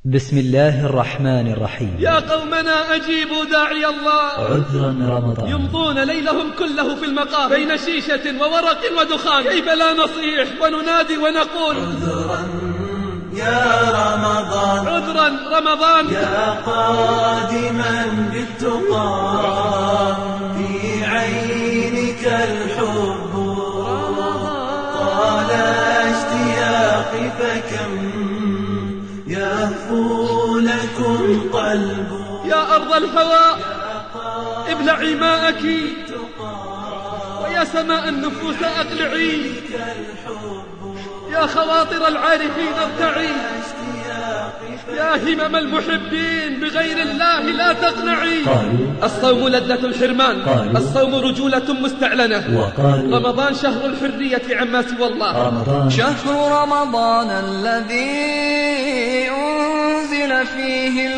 بسم الله الرحمن الرحيم. يا قومنا أجيبوا داعي الله. عذرا رمضان. يمضون ليلهم كله في المقام بين شيشة وورق ودخان، كيف لا نصيح وننادي ونقول عذرا يا رمضان، عذرا رمضان، يا قادما بالتقى في عينك الحب، طال اشتياقي فكم يهفو لكم قلب. يا أرض الهواء ابلعي ماءك، ويا سماء النفوس أقلعي، يا خواطر العارفين ارتعي، يا همم المحبين بغير الله لا تقنعي. الصوم لذة الحرمان، الصوم رجولة مستعلنة، رمضان شهر الحرية عما سوى الله. شهر رمضان الذي أنزل فيه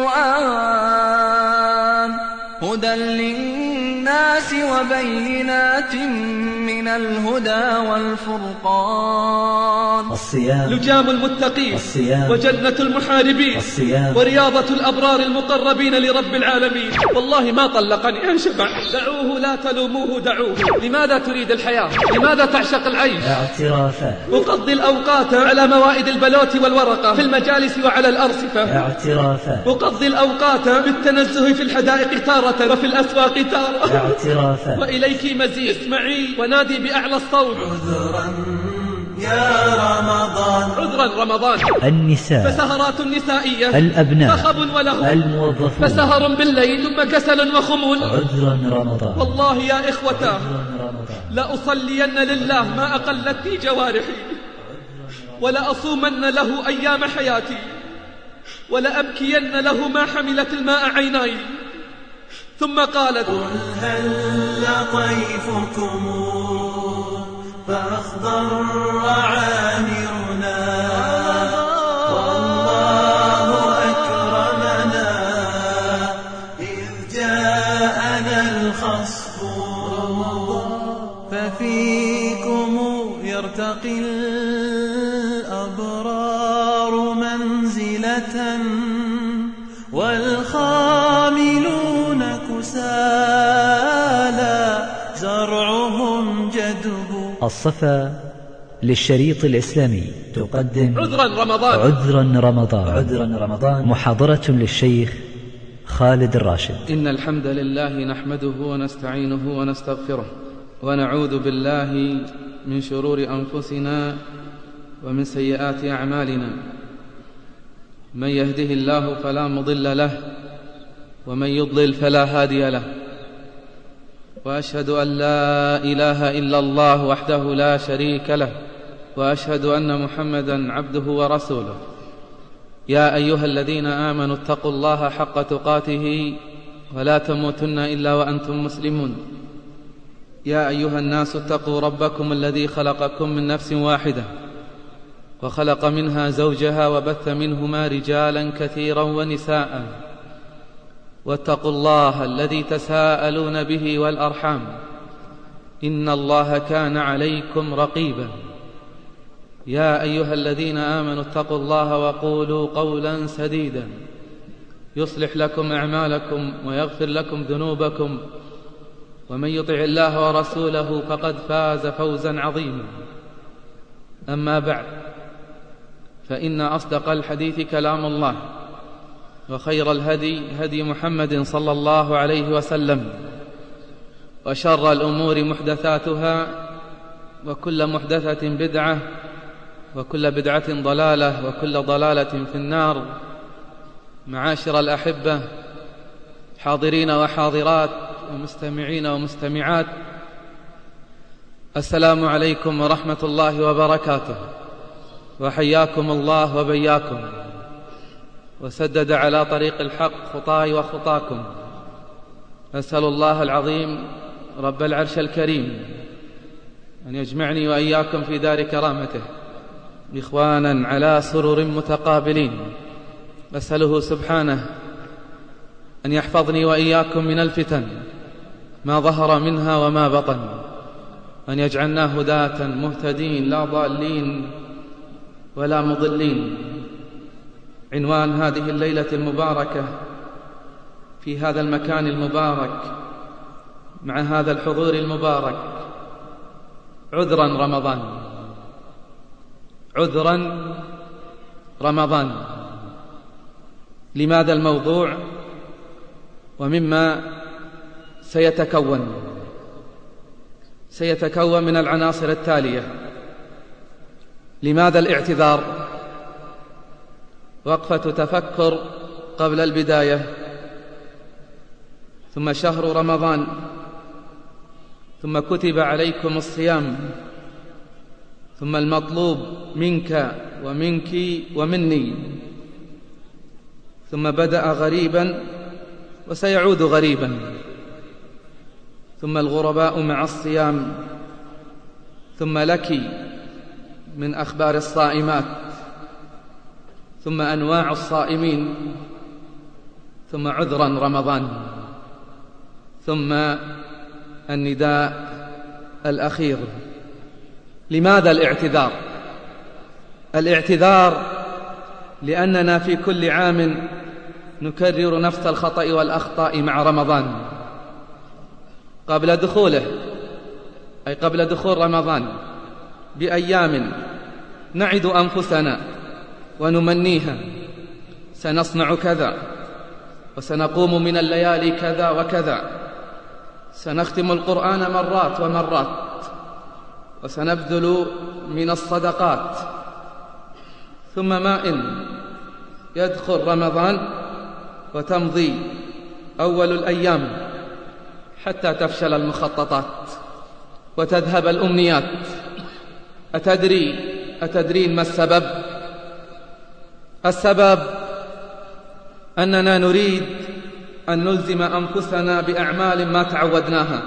القرآن هدى للناس وبينات من الهدى والفرقان. الصيام لجام المتقين، الصيام وجنة المحاربين، الصيام ورياضة الأبرار المقربين لرب العالمين. والله ما طلقني أن شبع، دعوه لا تلوموه دعوه. لماذا تريد الحياة؟ لماذا تعشق العيش؟ اعترافات. أقضي الأوقات على موائد البلوت والورقة في المجالس وعلى الأرصفة. اعترافات. أقضي الأوقات بالتنزه في الحدائق تارة وفي الأسواق تارة. اعترافات. وإليك مزيد، اسمعي ونادي بأعلى الصوت عذرا يا رمضان، عذرا رمضان. النساء، فسهرات نسائية، الأبناء، فخب وله، الموظفون، فسهر بالليل ثم كسل وخمول. عذرا رمضان. والله يا إخوتاه عذرا رمضان. لأصلين لله ما أقلتني جوارحي، ولأصومن له أيام حياتي، ولأبكين له ما حملت الماء عيناي. ثم قالت قل هل طيفكم فأخضر عامرنا، والله أكرمنا إذ جاءنا الخصف، ففيكم يرتقي الأبرار منزلة، والخاملون كسالى زرعهم جدب. الصفا للشريط الإسلامي تقدم عذرا رمضان. عذرا رمضان. عذرا رمضان، محاضرة للشيخ خالد الراشد. إن الحمد لله نحمده ونستعينه ونستغفره، ونعوذ بالله من شرور أنفسنا ومن سيئات أعمالنا. من يهده الله فلا مضل له، ومن يضلل فلا هادي له. وأشهد أن لا إله إلا الله وحده لا شريك له، وأشهد أن محمدا عبده ورسوله. يا أيها الذين آمنوا اتقوا الله حق تقاته ولا تموتن إلا وأنتم مسلمون. يا أيها الناس اتقوا ربكم الذي خلقكم من نفس واحدة، وخلق منها زوجها، وبث منهما رجالا كثيرا ونساء. واتقوا الله الذي تساءلون به والأرحام، إن الله كان عليكم رقيبا. يا أيها الذين آمنوا اتقوا الله وقولوا قولا سديدا يصلح لكم أعمالكم ويغفر لكم ذنوبكم، ومن يطع الله ورسوله فقد فاز فوزا عظيما. أما بعد، فإن أصدق الحديث كلام الله، وخير الهدي هدي محمد صلى الله عليه وسلم، وشر الأمور محدثاتها، وكل محدثة بدعة، وكل بدعة ضلالة، وكل ضلالة في النار. معاشر الأحبة، حاضرين وحاضرات، ومستمعين ومستمعات، السلام عليكم ورحمة الله وبركاته، وحياكم الله وبياكم، وسدد على طريق الحق خطاي وخطاكم. أسأل الله العظيم رب العرش الكريم أن يجمعني وإياكم في دار كرامته إخوانا على سرر متقابلين. أسأله سبحانه أن يحفظني وإياكم من الفتن ما ظهر منها وما بطن، أن يجعلنا هداة مهتدين لا ضالين ولا مضلين. عنوان هذه الليلة المباركة في هذا المكان المبارك مع هذا الحضور المبارك: عذرا رمضان. عذرا رمضان. لماذا الموضوع ومما سيتكون من العناصر التالية: لماذا الاعتذار؟ وقفة تفكر قبل البداية، ثم شهر رمضان، ثم كتب عليكم الصيام، ثم المطلوب منك ومنك ومني، ثم بدأ غريبا وسيعود غريبا، ثم الغرباء مع الصيام، ثم لك من أخبار الصائمات، ثم أنواع الصائمين، ثم عذرا رمضان، ثم النداء الأخير. لماذا الاعتذار؟ الاعتذار لأننا في كل عام نكرر نفس الخطأ والأخطاء مع رمضان قبل دخوله، أي قبل دخول رمضان بأيام نعد أنفسنا ونمنيها: سنصنع كذا، وسنقوم من الليالي كذا وكذا، سنختم القرآن مرات ومرات، وسنبذل من الصدقات. ثم ما إن يدخل رمضان وتمضي أول الأيام حتى تفشل المخططات وتذهب الأمنيات. أتدرين ما السبب؟ السبب أننا نريد أن نلزم أنفسنا بأعمال ما تعودناها،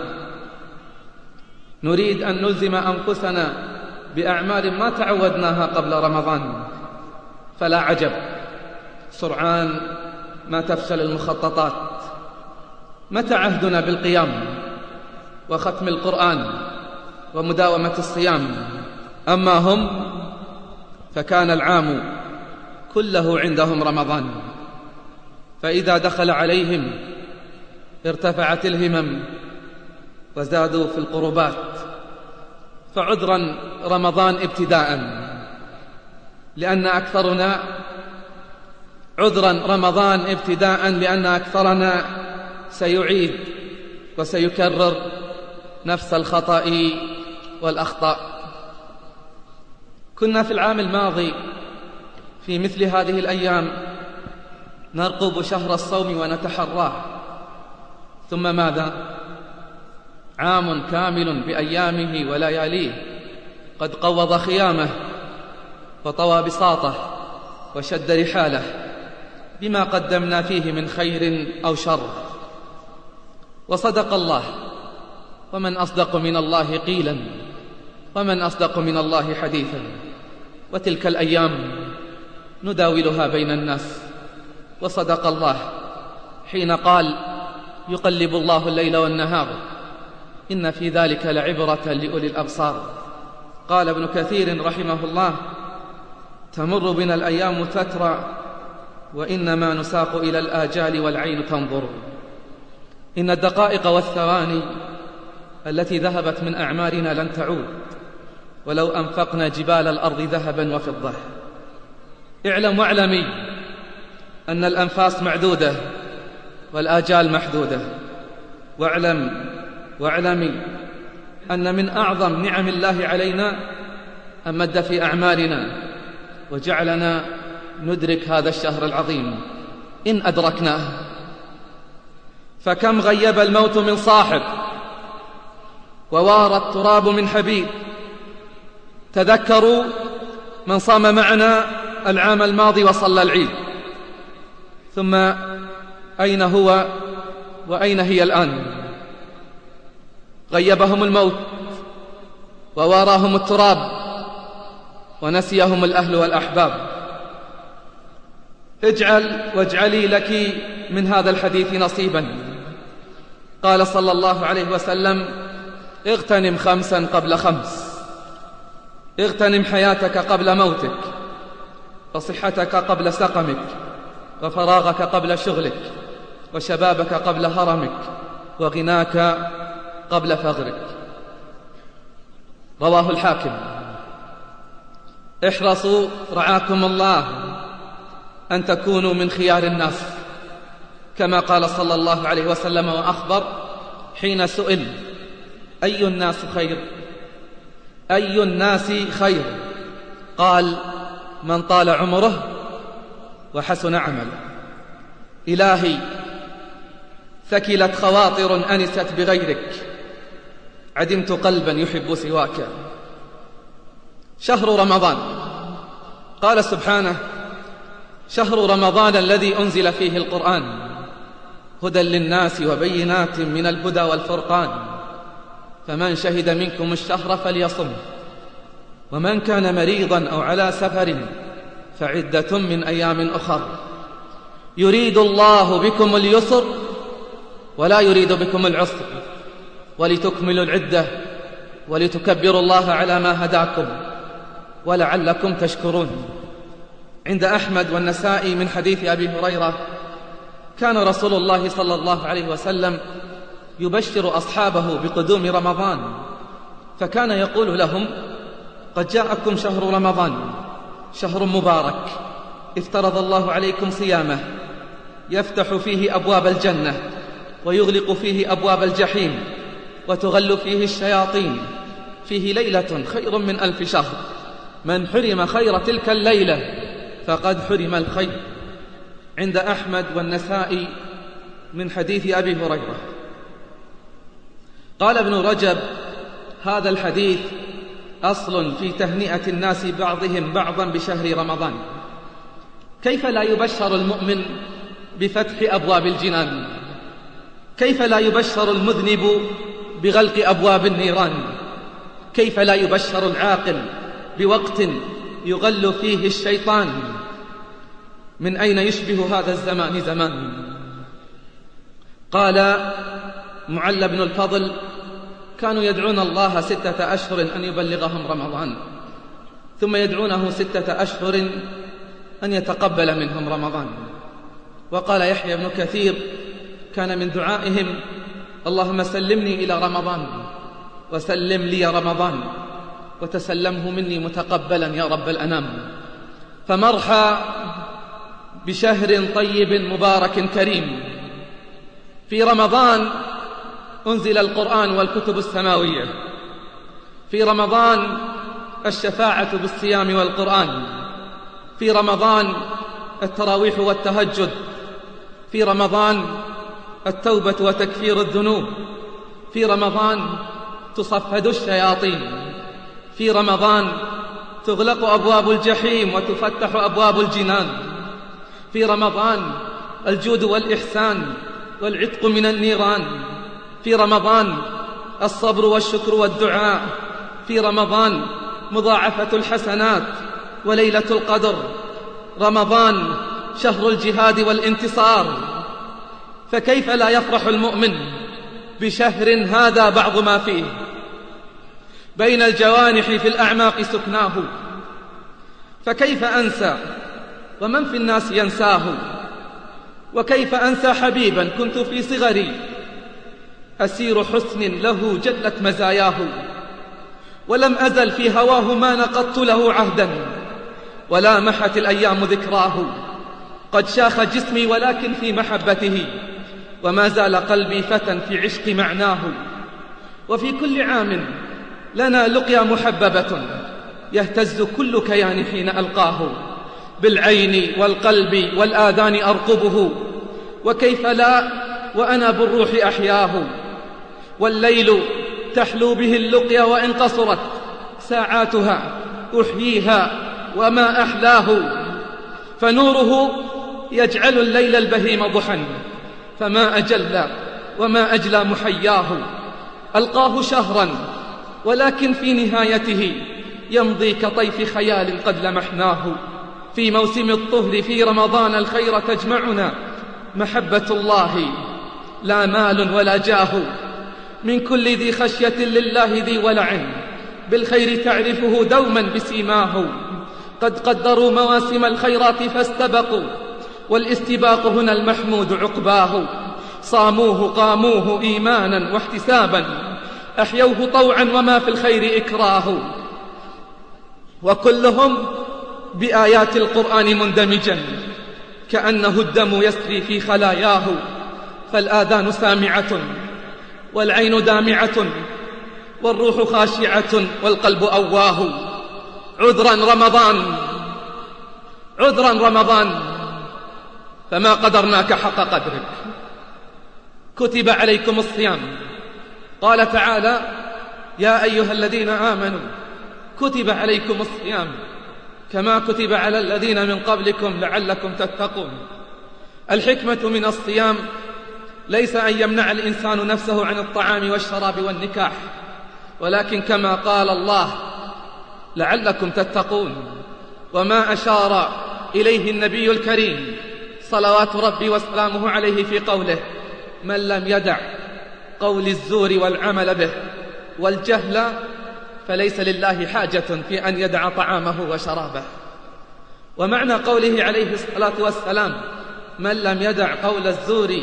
نريد أن نلزم أنفسنا بأعمال ما تعودناها قبل رمضان. فلا عجب سرعان ما تفشل المخططات. متى عهدنا بالقيام وختم القرآن ومداومة الصيام؟ أما هم فكان العام كله عندهم رمضان، فإذا دخل عليهم ارتفعت الهمم وزادوا في القربات. فعذرا رمضان ابتداء، لأن أكثرنا عذرا رمضان ابتداء لأن أكثرنا سيعيد وسيكرر نفس الخطأ والأخطاء. كنا في العام الماضي في مثل هذه الأيام نرقب شهر الصوم ونتحراه، ثم ماذا؟ عام كامل بأيامه ولياليه قد قوض خيامه وطوى بساطه وشد رحاله بما قدمنا فيه من خير أو شر. وصدق الله: ومن أصدق من الله قيلا ومن أصدق من الله حديثا. وتلك الأيام نداولها بين الناس. وصدق الله حين قال: يقلب الله الليل والنهار إن في ذلك لعبرة لأولي الأبصار. قال ابن كثير رحمه الله: تمر بنا الأيام تترى وإنما نساق إلى الآجال والعين تنظر. إن الدقائق والثواني التي ذهبت من أعمارنا لن تعود ولو أنفقنا جبال الأرض ذهبا وفضة. اعلم واعلمي أن الأنفاس معدودة والآجال محدودة. واعلمي أن من أعظم نعم الله علينا أن مد في أعمارنا وجعلنا ندرك هذا الشهر العظيم إن أدركناه. فكم غيب الموت من صاحب ووار التراب من حبيب. تذكروا من صام معنا العام الماضي وصلى العيد، ثم أين هو وأين هي الآن؟ غيبهم الموت وواراهم التراب ونسيهم الأهل والأحباب. واجعلي لك من هذا الحديث نصيبا. قال صلى الله عليه وسلم: اغتنم 5 قبل 5. اغتنم حياتك قبل موتك، وصحتك قبل سقمك، وفراغك قبل شغلك، وشبابك قبل هرمك، وغناك قبل فقرك. رواه الحاكم. احرصوا رعاكم الله أن تكونوا من خيار الناس، كما قال صلى الله عليه وسلم وأخبر حين سئل: أي الناس خير؟ أي الناس خير؟ قال: من طال عمره وحسن عمله. إلهي، ثكلت خواطر أنست بغيرك، عدمت قلبا يحب سواك. شهر رمضان، قال سبحانه: شهر رمضان الذي أنزل فيه القرآن هدى للناس وبينات من الهدى والفرقان، فمن شهد منكم الشهر فليصم، ومن كان مريضا أو على سفر فعدة من أيام أخر، يريد الله بكم اليسر ولا يريد بكم العسر، ولتكملوا العدة ولتكبروا الله على ما هداكم ولعلكم تشكرون. عند أحمد والنسائي من حديث أبي هريرة: كان رسول الله صلى الله عليه وسلم يبشر أصحابه بقدوم رمضان، فكان يقول لهم: قد جاءكم شهر رمضان، شهر مبارك افترض الله عليكم صيامه، يفتح فيه أبواب الجنة ويغلق فيه أبواب الجحيم وتغل فيه الشياطين، فيه ليلة خير من 1000 شهر، من حرم خير تلك الليلة فقد حرم الخير. عند أحمد والنسائي من حديث أبي هريرة. قال ابن رجب: هذا الحديث أصل في تهنئة الناس بعضهم بعضا بشهر رمضان. كيف لا يبشر المؤمن بفتح أبواب الجنان؟ كيف لا يبشر المذنب بغلق أبواب النيران؟ كيف لا يبشر العاقل بوقت يغل فيه الشيطان؟ من أين يشبه هذا الزمان زمان؟ قال معل بن الفضل: كانوا يدعون الله 6 أشهر أن يبلغهم رمضان، ثم يدعونه 6 أشهر أن يتقبل منهم رمضان. وقال يحيى بن كثير: كان من دعائهم: اللهم سلمني إلى رمضان وسلم لي رمضان وتسلمه مني متقبلا يا رب الأنام. فمرحى بشهر طيب مبارك كريم. في رمضان أنزل القرآن والكتب السماوية، في رمضان الشفاعة بالصيام والقرآن، في رمضان التراويح والتهجد، في رمضان التوبة وتكفير الذنوب، في رمضان تصفد الشياطين، في رمضان تغلق أبواب الجحيم وتفتح أبواب الجنان، في رمضان الجود والإحسان والعتق من النيران، في رمضان الصبر والشكر والدعاء، في رمضان مضاعفة الحسنات وليلة القدر، رمضان شهر الجهاد والانتصار. فكيف لا يفرح المؤمن بشهر هذا بعض ما فيه؟ بين الجوانح في الأعماق سكناه، فكيف أنسى ومن في الناس ينساه؟ وكيف أنسى حبيبا كنت في صغري أسير حسن له جلت مزاياه، ولم أزل في هواه ما نقضت له عهدا ولا محت الأيام ذكراه. قد شاخ جسمي ولكن في محبته، وما زال قلبي فتى في عشق معناه. وفي كل عام لنا لقيا محببة يهتز كل كيان حين ألقاه، بالعين والقلب والآذان أرقبه، وكيف لا وأنا بالروح أحياه. والليل تحلو به اللقيا وإن قصرت ساعاتها أحييها وما أحلاه، فنوره يجعل الليل البهيم ضحى، فما أجل وما أجلى محياه. ألقاه شهرا ولكن في نهايته يمضي كطيف خيال قد لمحناه. في موسم الطهر في رمضان الخير تجمعنا محبة الله لا مال ولا جاه. من كل ذي خشية لله ذي ولع بالخير تعرفه دوما بسيماه. قد قدروا مواسم الخيرات فاستبقوا، والاستباق هنا المحمود عقباه. صاموه قاموه إيمانا واحتسابا، أحيوه طوعا وما في الخير إكراه. وكلهم بآيات القرآن مندمجا، كأنه الدم يسري في خلاياه. فالآذان سامعة والعين دامعة والروح خاشعة والقلب أواه. عذرا رمضان عذرا رمضان، فما قدرناك حق قدرك. كتب عليكم الصيام، قال تعالى: يا أيها الذين آمنوا كتب عليكم الصيام كما كتب على الذين من قبلكم لعلكم تتقون. الحكمة من الصيام ليس أن يمنع الإنسان نفسه عن الطعام والشراب والنكاح، ولكن كما قال الله: لعلكم تتقون. وما أشار إليه النبي الكريم صلوات ربي وسلامه عليه في قوله: من لم يدع قول الزور والعمل به والجهل فليس لله حاجة في أن يدع طعامه وشرابه. ومعنى قوله عليه الصلاة والسلام: من لم يدع قول الزور،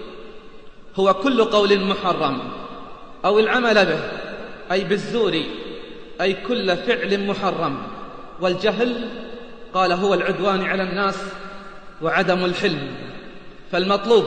هو كل قول محرم أو العمل به، أي بالزور، أي كل فعل محرم. والجهل قال هو العدوان على الناس وعدم الحلم. فالمطلوب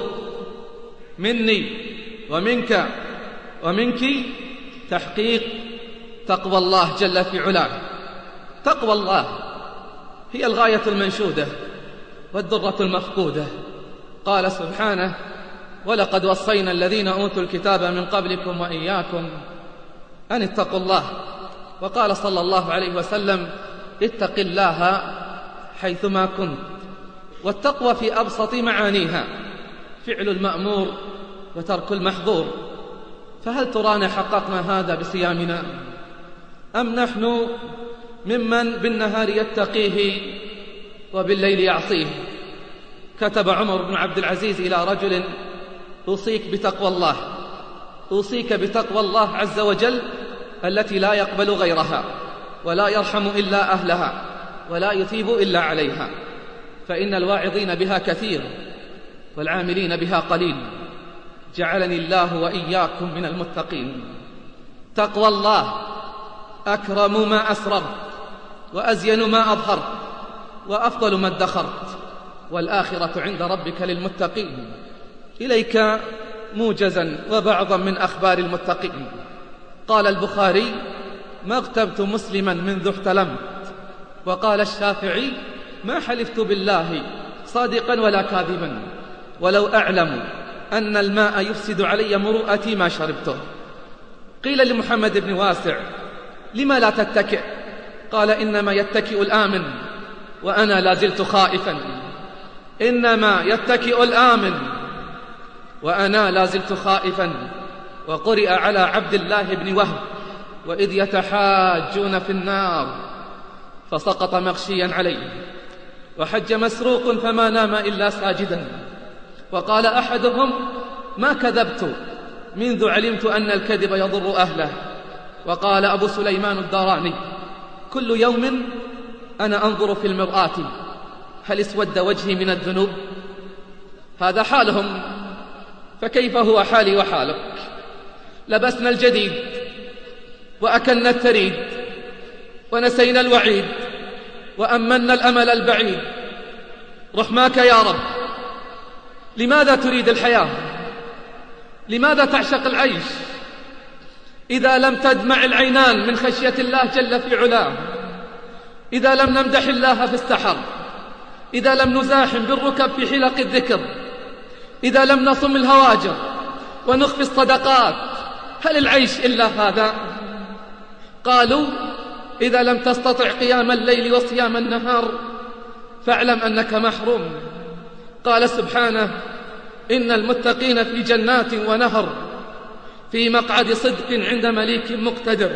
مني ومنك ومنك تحقيق تقوى الله جل في علاه. تقوى الله هي الغاية المنشودة والدرة المفقودة. قال سبحانه: ولقد وصينا الذين أوتوا الكتاب من قبلكم وإياكم أن اتقوا الله. وقال صلى الله عليه وسلم: اتق الله حيثما كنت. والتقوى في أبسط معانيها فعل المأمور وترك المحظور. فهل ترانا حققنا هذا بصيامنا، أم نحن ممن بالنهار يتقيه وبالليل يعصيه؟ كتب عمر بن عبد العزيز إلى رجل: أوصيك بتقوى الله، أوصيك بتقوى الله عز وجل التي لا يقبل غيرها ولا يرحم إلا أهلها ولا يثيب إلا عليها، فإن الواعظين بها كثير والعاملين بها قليل. جعلني الله وإياكم من المتقين. تقوى الله أكرم ما أسررت وأزين ما أظهرت وأفضل ما ادخرت، والآخرة عند ربك للمتقين. إليك موجزا وبعضا من أخبار المتقين. قال البخاري: ما اغتبت مسلما منذ احتلمت. وقال الشافعي: ما حلفت بالله صادقا ولا كاذبا، ولو أعلم أن الماء يفسد علي مروءتي ما شربته. قيل لمحمد بن واسع: لما لا تتكئ؟ قال: إنما يتكئ الآمن وأنا لا زلت خائفا. إنما يتكئ الآمن وأنا لا زلت خائفا. وقرئ على عبد الله بن وهب: وإذ يتحاجون في النار فسقط مغشيا عليه. وحج مسروق فما نام إلا ساجدا. وقال أحدهم: ما كذبت منذ علمت أن الكذب يضر أهله. وقال أبو سليمان الداراني: كل يوم أنا أنظر في المرآة هل اسود وجهي من الذنوب؟ هذا حالهم، فكيف هو حالي وحالك؟ لبسنا الجديد وأكلنا الثريد ونسينا الوعيد وأمنا الأمل البعيد. رحماك يا رب، لماذا تريد الحياة؟ لماذا تعشق العيش إذا لم تدمع العينان من خشية الله جل في علاه؟ إذا لم نمدح الله في السحر، إذا لم نزاحم بالركب في حلق الذكر، إذا لم نصم الهواجر ونخفي الصدقات، هل العيش إلا هذا؟ قالوا: إذا لم تستطع قيام الليل وصيام النهار فاعلم أنك محروم. قال سبحانه: إن المتقين في جنات ونهر في مقعد صدق عند مليك مقتدر.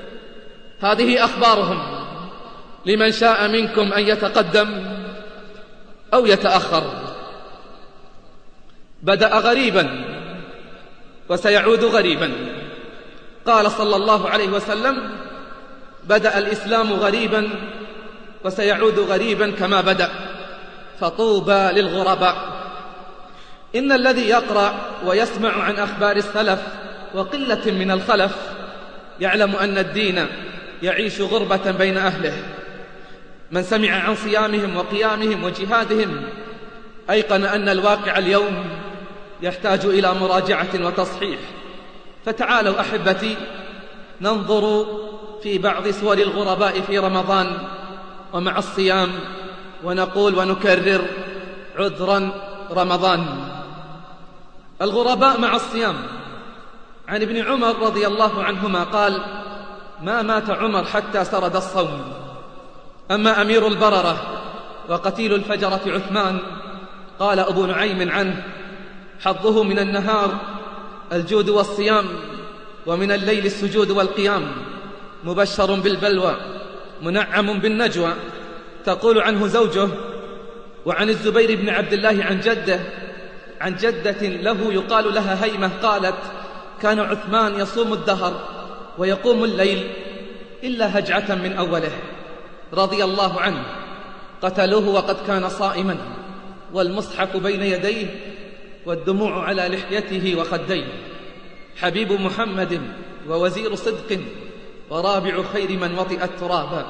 هذه أخبارهم لمن شاء منكم أن يتقدم أو يتأخر. بدأ غريبا وسيعود غريبا. قال صلى الله عليه وسلم: بدأ الإسلام غريبا وسيعود غريبا كما بدأ، فطوبى للغرباء. إن الذي يقرأ ويسمع عن أخبار السلف وقلة من الخلف يعلم أن الدين يعيش غربة بين أهله. من سمع عن صيامهم وقيامهم وجهادهم أيقن أن الواقع اليوم يحتاج إلى مراجعة وتصحيح. فتعالوا أحبتي ننظر في بعض صور الغرباء في رمضان ومع الصيام، ونقول ونكرر: عذرا رمضان. الغرباء مع الصيام. عن ابن عمر رضي الله عنهما قال: ما مات عمر حتى سرد الصوم. أما أمير البررة وقتيل الفجرة عثمان، قال أبو نعيم عنه: حظه من النهار الجود والصيام، ومن الليل السجود والقيام، مبشر بالبلوى منعم بالنجوى. تقول عنه زوجه. وعن الزبير بن عبد الله عن جدة له يقال لها هيمة قالت: كان عثمان يصوم الدهر ويقوم الليل إلا هجعة من أوله، رضي الله عنه. قتلوه وقد كان صائما، والمصحف بين يديه، والدموع على لحيته وخديه. حبيب محمد ووزير صدق، ورابع خير من وطئ التراب.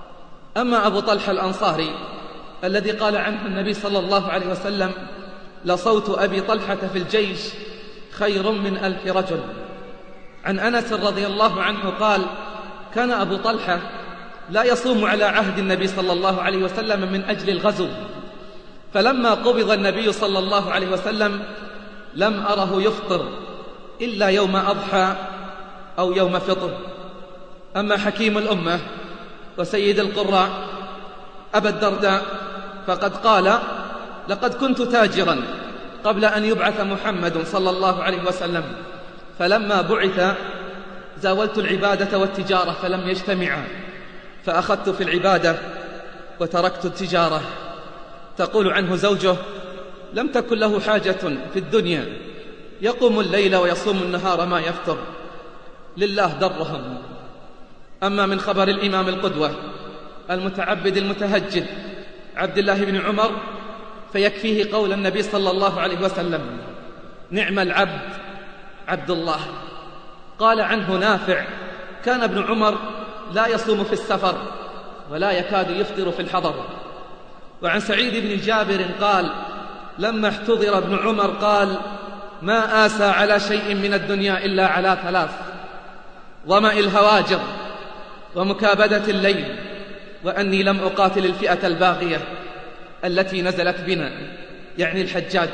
أما أبو طلحة الأنصاري الذي قال عنه النبي صلى الله عليه وسلم: لصوت أبي طلحة في الجيش خير من 1000 رجل. عن أنس رضي الله عنه قال: كان أبو طلحة لا يصوم على عهد النبي صلى الله عليه وسلم من أجل الغزو، فلما قبض النبي صلى الله عليه وسلم لم أره يفطر إلا يوم أضحى أو يوم فطر. أما حكيم الأمة وسيد القراء أبا الدرداء فقد قال: لقد كنت تاجرا قبل أن يبعث محمد صلى الله عليه وسلم، فلما بعث زاولت العبادة والتجارة فلم يجتمعا، فأخذت في العبادة وتركت التجارة. تقول عنه زوجه: لم تكن له حاجة في الدنيا، يقوم الليل ويصوم النهار ما يفطر، لله درهم. أما من خبر الإمام القدوة المتعبد المتهجد عبد الله بن عمر فيكفيه قول النبي صلى الله عليه وسلم: نعم العبد عبد الله. قال عنه نافع: كان ابن عمر لا يصوم في السفر ولا يكاد يفطر في الحضر. وعن سعيد بن جابر قال: لما احتضر ابن عمر قال: ما آسى على شيء من الدنيا إلا على 3: ظمأ الهواجر، ومكابدة الليل، وأني لم أقاتل الفئة الباغية التي نزلت بنا، يعني الحجاج.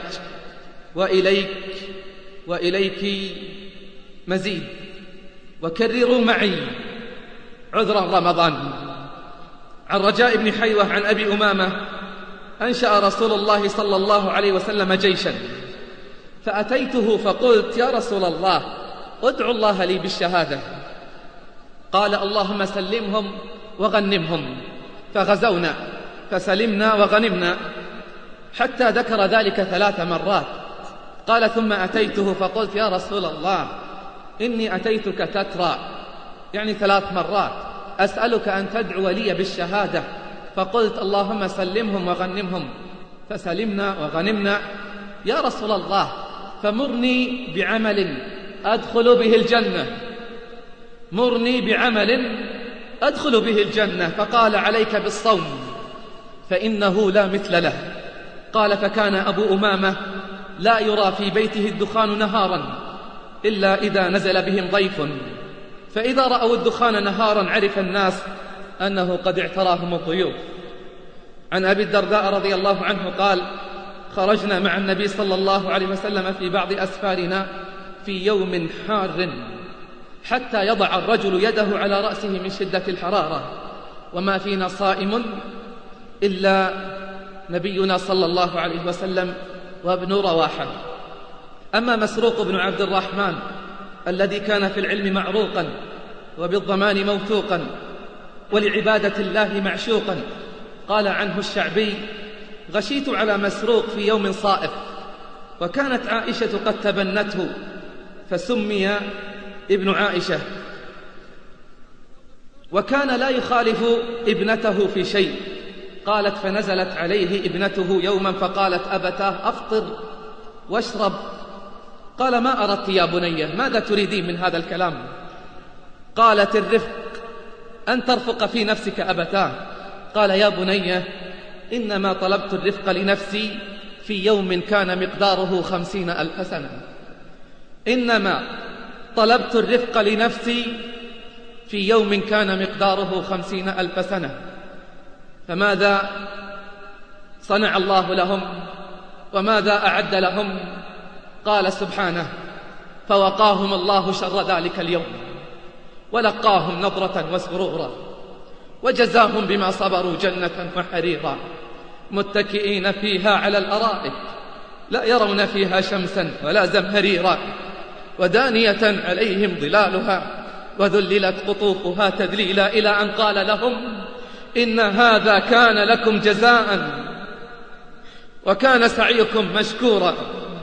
وإليك مزيد، وكرروا معي عذرا رمضان. عن رجاء بن حيوة عن أبي أمامة: أنشأ رسول الله صلى الله عليه وسلم جيشا، فأتيته فقلت: يا رسول الله، ادعو الله لي بالشهادة. قال: اللهم سلمهم وغنمهم. فغزونا فسلمنا وغنمنا، حتى ذكر ذلك 3 مرات. قال: ثم أتيته فقلت: يا رسول الله، إني أتيتك تترى، يعني 3 مرات، أسألك أن تدعو لي بالشهادة. فقلت: اللهم سلمهم وغنمهم. فسلمنا وغنمنا. يا رسول الله، فمرني بعمل أدخل به الجنة، مرني بعمل أدخل به الجنة. فقال: عليك بالصوم فإنه لا مثل له. قال: فكان أبو أمامة لا يرى في بيته الدخان نهارا إلا إذا نزل بهم ضيف، فإذا رأوا الدخان نهارا عرف الناس أنه قد اعتراهم الضيوف. عن أبي الدرداء رضي الله عنه قال: خرجنا مع النبي صلى الله عليه وسلم في بعض أسفارنا في يوم حار، حتى يضع الرجل يده على رأسه من شدة الحرارة، وما فينا صائم إلا نبينا صلى الله عليه وسلم وابن رواحة. أما مسروق بن عبد الرحمن الذي كان في العلم معروقا وبالضمان موثوقا ولعبادة الله معشوقا، قال عنه الشعبي: غشيت على مسروق في يوم صائف، وكانت عائشة قد تبنته فسمي ابن عائشة. وكان لا يخالف ابنته في شيء. قالت فنزلت عليه ابنته يوما فقالت أبتاه أفطر واشرب. قال ما أردت يا بني، ماذا تريدين من هذا الكلام؟ قالت الرفق، أن ترفق في نفسك أبتاه. قال يا بني إنما طلبت الرفق لنفسي في يوم كان مقداره 50,000 سنة. إنما طلبت الرفق لنفسي في يوم كان مقداره 50,000 سنة. فماذا صنع الله لهم وماذا أعد لهم؟ قال سبحانه فوقاهم الله شر ذلك اليوم ولقاهم نضرة وسرورا وجزاهم بما صبروا جنة وحريرا متكئين فيها على الأرائك لا يرون فيها شمسا ولا زمهريرا ودانية عليهم ظلالها وذللت قطوفها تذليلا، إلى أن قال لهم إن هذا كان لكم جزاء وكان سعيكم مشكورا.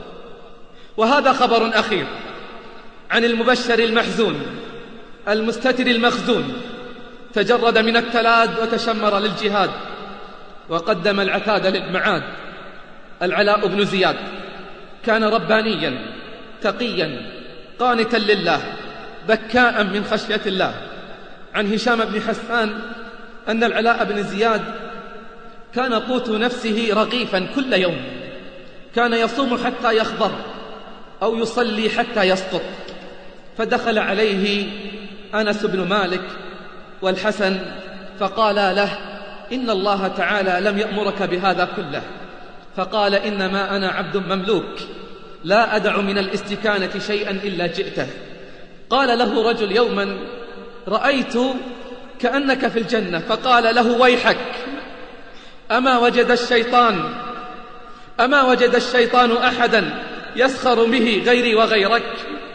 وهذا خبر أخير عن المبشر المحزون المستتر المخزون، تجرد من التلاد وتشمر للجهاد وقدم العتاد للمعاد. العلاء بن زياد كان ربانيا تقيا قانتا لله بكاء من خشية الله. عن هشام بن حسان أن العلاء بن زياد كان قوت نفسه رغيفا كل يوم، كان يصوم حتى يخضر أو يصلي حتى يسقط. فدخل عليه أنس بن مالك والحسن فقال له إن الله تعالى لم يأمرك بهذا كله. فقال إنما أنا عبد مملوك لا أدع من الاستكانة شيئا إلا جئته. قال له رجل يوما رأيت كأنك في الجنة. فقال له ويحك أما وجد الشيطان أحدا يسخر به غيري وغيرك؟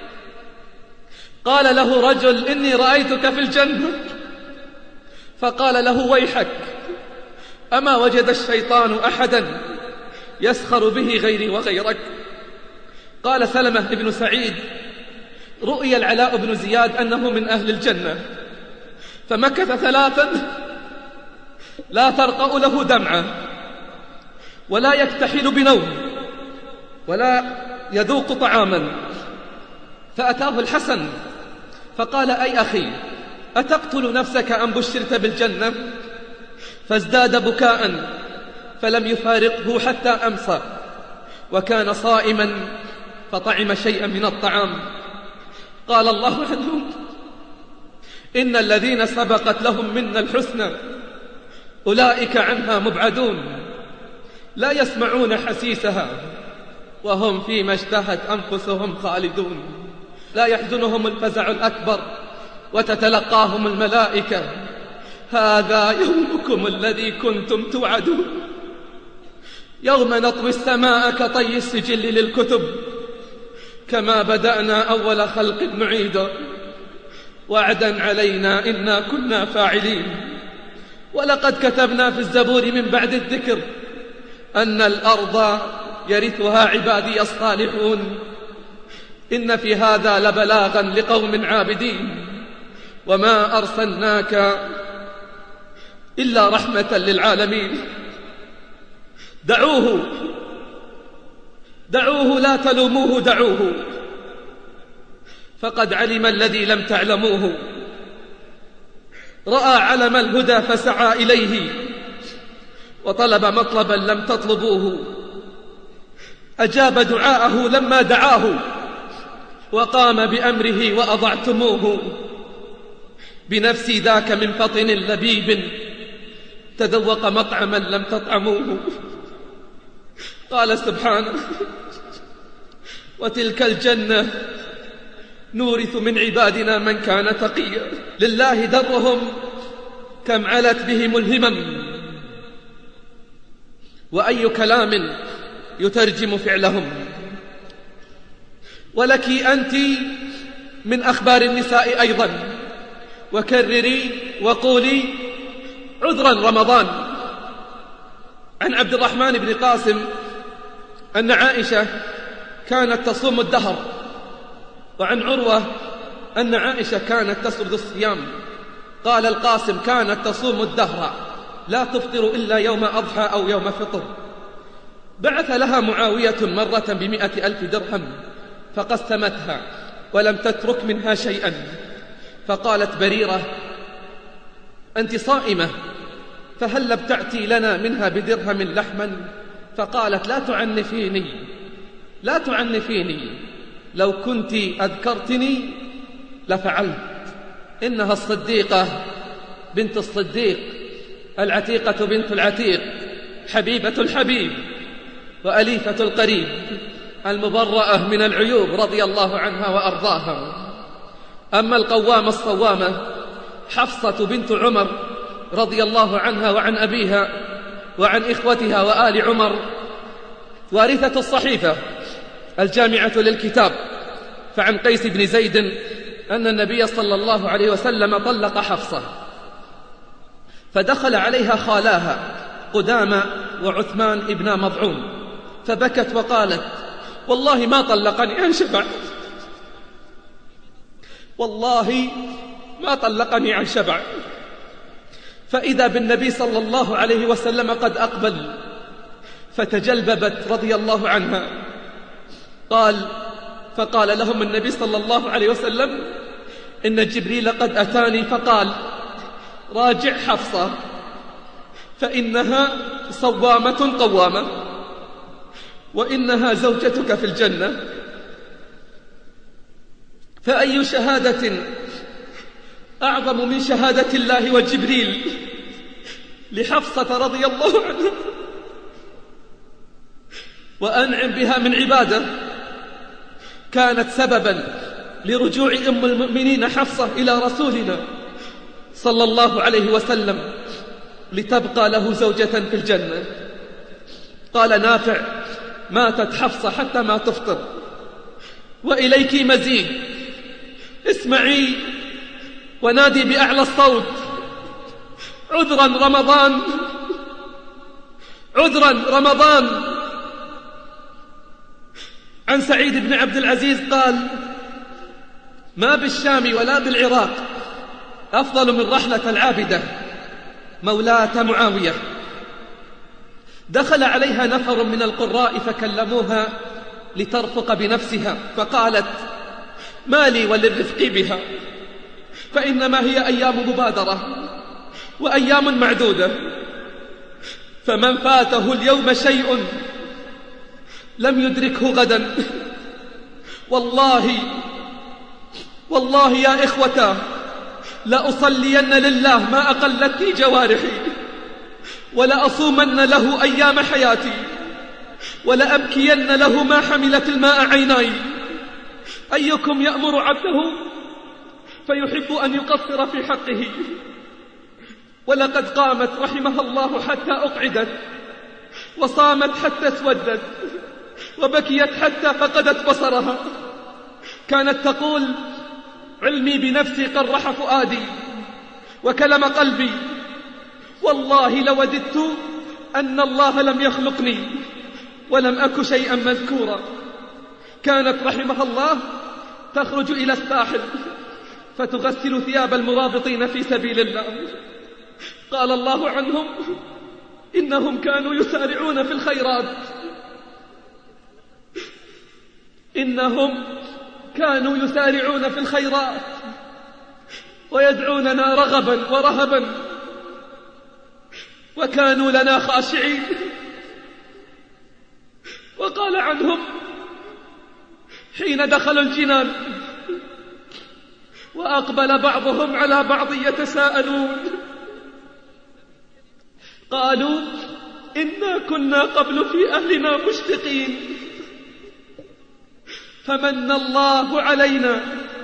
قال له رجل إني رأيتك في الجنة. فقال له ويحك أما وجد الشيطان أحدا يسخر به غيري وغيرك؟ قال سلمة بن سعيد رؤي العلاء بن زياد أنه من أهل الجنة، فمكث 3 لا ترقأ له دمعة ولا يكتحل بنوم ولا يذوق طعاما. فأتاه الحسن فقال أي أخي أتقتل نفسك أم بشرت بالجنة؟ فازداد بكاء فلم يفارقه حتى أمسى، وكان صائما فطعم شيئا من الطعام. قال الله عنهم إن الذين سبقت لهم منا الحسنى أولئك عنها مبعدون لا يسمعون حسيسها وهم فيما اشتهت أنفسهم خالدون. لا يحزنهم الفزع الأكبر وتتلقاهم الملائكة هذا يومكم الذي كنتم توعدون. يوم نطوي السماء كطي السجل للكتب كما بدأنا أول خلق نعيده وعدا علينا إنا كنا فاعلين. ولقد كتبنا في الزبور من بعد الذكر أن الأرض يرثها عبادي الصالحون إن في هذا لبلاغا لقوم عابدين وما أرسلناك إلا رحمة للعالمين. دعوه لا تلوموه دعوه فقد علم الذي لم تعلموه. رأى علم الهدى فسعى إليه وطلب مطلبا لم تطلبوه. أجاب دعاءه لما دعاه وقام بأمره وأضعتموه. بنفسي ذاك من فطن لبيب تذوق مطعما لم تطعموه. قال سبحانه وتلك الجنة نورث من عبادنا من كان تقيا. لله درهم كم علت بهم الهمم وأي كلام يترجم فعلهم. ولك أنت من أخبار النساء أيضا وكرري وقولي عذرا رمضان. عن عبد الرحمن بن قاسم أن عائشة كانت تصوم الدهر. وعن عروة أن عائشة كانت تسرد الصيام. قال القاسم: كانت تصوم الدهر لا تفطر إلا يوم أضحى أو يوم فطر. بعث لها معاوية مرة ب100,000 درهم فقسمتها ولم تترك منها شيئا. فقالت بريرة: أنت صائمة، فهل ابتعتي لنا منها بدرهم لحما؟ فقالت: لا تعنفيني، لو كنت أذكرتني لفعلت. إنها الصديقة بنت الصديق، العتيقة بنت العتيق، حبيبة الحبيب وأليفة القريب، المبرأة من العيوب رضي الله عنها وأرضاها. أما القوامة الصوامة حفصة بنت عمر رضي الله عنها وعن أبيها وعن إخوتها وآل عمر، وارثة الصحيفة الجامعة للكتاب. فعن قيس بن زيد أن النبي صلى الله عليه وسلم طلق حفصة، فدخل عليها خالاها قدامى وعثمان ابن مضعون، فبكت وقالت: والله ما طلقني عن شبع، والله ما طلقني عن شبع. فإذا بالنبي صلى الله عليه وسلم قد أقبل، فتجلببت رضي الله عنها. فقال لهم النبي صلى الله عليه وسلم: إن جبريل قد أتاني فقال: راجع حفصة فإنها صوامة قوامة، وإنها زوجتك في الجنة. فأي شهادة أعظم من شهادة الله وجبريل لحفصة رضي الله عنها، وأنعم بها من عبادة كانت سببا لرجوع أم المؤمنين حفصة إلى رسولنا صلى الله عليه وسلم لتبقى له زوجة في الجنة. قال نافع: ماتت حفصة حتى ما تفطر. وإليك مزيد، اسمعي ونادي بأعلى الصوت: عذرا رمضان، عذرا رمضان. عن سعيد بن عبد العزيز قال: ما بالشام ولا بالعراق أفضل من رحلة العابدة مولاة معاوية. دخل عليها نفر من القراء فكلموها لترفق بنفسها، فقالت: ما لي وللرفق بها، فإنما هي أيام مبادرة وأيام معدودة، فمن فاته اليوم شيء لم يدركه غدا. والله يا إخوتا لأصلين لله ما أقلتني جوارحي، ولأصومن له أيام حياتي، ولأبكين له ما حملت الماء عيناي. أيكم يأمر عبده فيحب أن يقصر في حقه؟ ولقد قامت رحمها الله حتى أقعدت، وصامت حتى اسودت، وبكيت حتى فقدت بصرها. كانت تقول: علمي بنفسي قرح فؤادي وكلم قلبي، والله لوددت أن الله لم يخلقني ولم أك شيئا مذكورا. كانت رحمها الله تخرج إلى الساحل فتغسل ثياب المرابطين في سبيل الله. قال الله عنهم: إنهم كانوا يسارعون في الخيرات، إنهم كانوا يسارعون في الخيرات ويدعوننا رغبا ورهبا، وكانوا لنا خاشعين. وقال عنهم: حين دخلوا الجنان وأقبل بعضهم على بعض يتساءلون، قالوا: إنا كنا قبل في أهلنا مشفقين، فمن الله علينا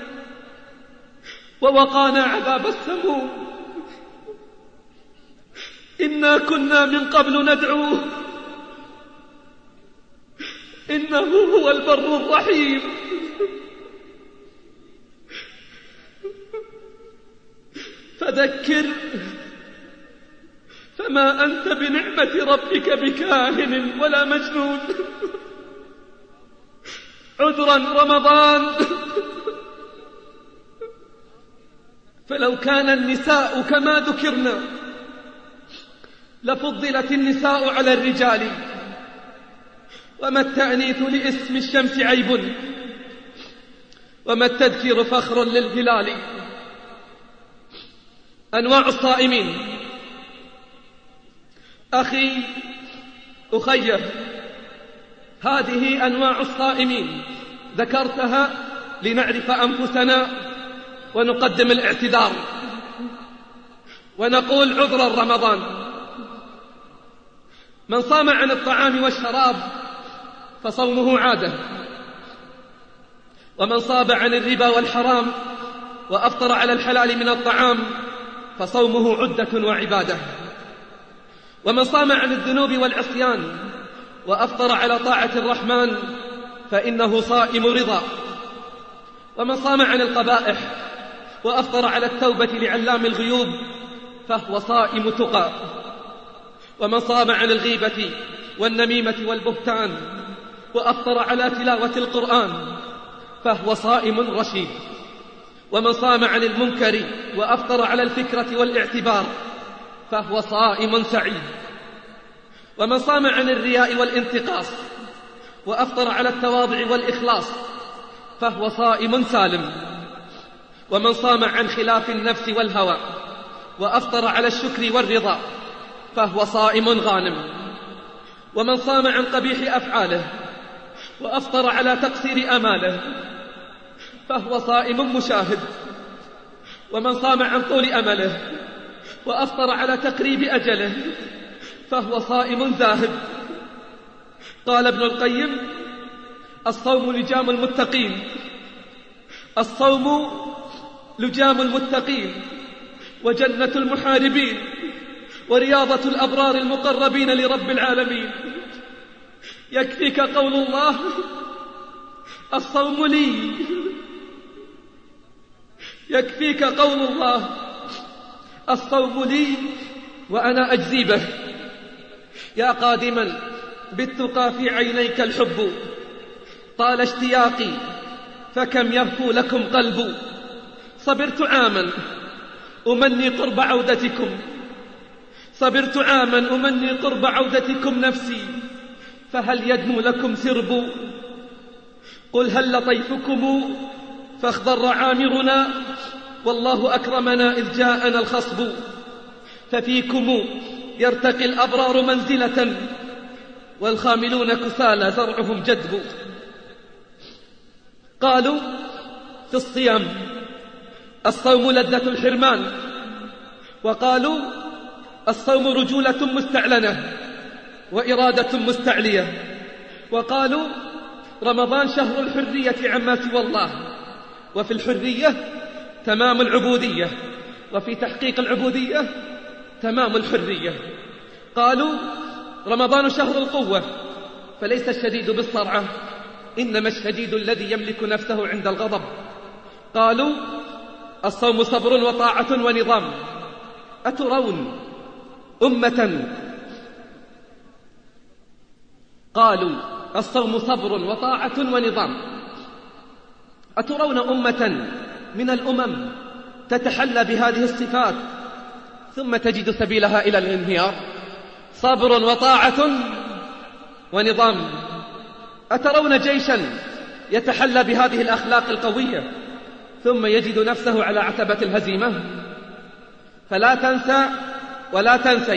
ووقانا عذاب السموم. إنا كنا من قبل ندعوه، إنه هو البر الرحيم. فذكر فما أنت بنعمة ربك بكاهن ولا مجنون. عذرا رمضان، فلو كان النساء كما ذكرنا لفضلت النساء على الرجال. وما التأنيث لاسم الشمس عيب، وما التذكير فخر للهلال. أنواع الصائمين. أخي أخيه، هذه أنواع الصائمين ذكرتها لنعرف أنفسنا ونقدم الاعتذار ونقول عذرا رمضان. من صام عن الطعام والشراب فصومه عادة، ومن صام عن الربا والحرام وأفطر على الحلال من الطعام فصومه عدة وعبادة. ومن صام عن الذنوب والعصيان وأفطر على طاعة الرحمن فإنه صائم رضا. ومن صام عن القبائح وأفطر على التوبة لعلام الغيوب فهو صائم تقى. ومن صام عن الغيبة والنميمة والبهتان وأفطر على تلاوة القرآن فهو صائم رشيد. ومن صام عن المنكر وأفطر على الفكرة والاعتبار فهو صائم سعيد. ومن صام عن الرياء والانتقاص وأفطر على التواضع والإخلاص فهو صائم سالم. ومن صام عن خلاف النفس والهوى وأفطر على الشكر والرضا فهو صائم غانم. ومن صام عن قبيح أفعاله وأفطر على تقصير آماله فهو صائم مشاهد. ومن صام عن طول أمله وأفطر على تقريب أجله فهو صائم زاهد. قال ابن القيم: الصوم لجام المتقين. الصوم لجام المتقين وجنة المحاربين ورياضة الأبرار المقربين لرب العالمين. يكفيك قول الله: الصوم لي. يكفيك قول الله: الصوم لي وأنا أجزي به. يا قادما بالتقى في عينيك الحب، طال اشتياقي فكم يهفو لكم قلب. صبرت عاما أمني قرب عودتكم، صبرت عاما أمني قرب عودتكم نفسي، فهل يدنو لكم سرب؟ قل هل طيفكم فاخضر عامرنا، والله أكرمنا إذ جاءنا الخصب. ففيكم يرتقي الأبرار منزلة، والخاملون كسالى زرعهم جدب. قالوا في الصيام: الصوم لذة الحرمان. وقالوا: الصوم رجولة مستعلنة وإرادة مستعلية. وقالوا: رمضان شهر الحرية عما سوى الله، وفي الحرية تمام العبودية، وفي تحقيق العبودية تمام الحرية. قالوا: رمضان شهر القوة، فليس الشديد بالصرعة، إنما الشديد الذي يملك نفسه عند الغضب. قالوا: الصوم صبر وطاعة ونظام. أترون أمة قالوا: الصوم صبر وطاعة ونظام. أترون أمة من الأمم تتحلى بهذه الصفات ثم تجد سبيلها إلى الانهيار؟ صبر وطاعة ونظام. أترون جيشا يتحلى بهذه الأخلاق القوية ثم يجد نفسه على عتبة الهزيمة؟ فلا تنسى ولا تنسي،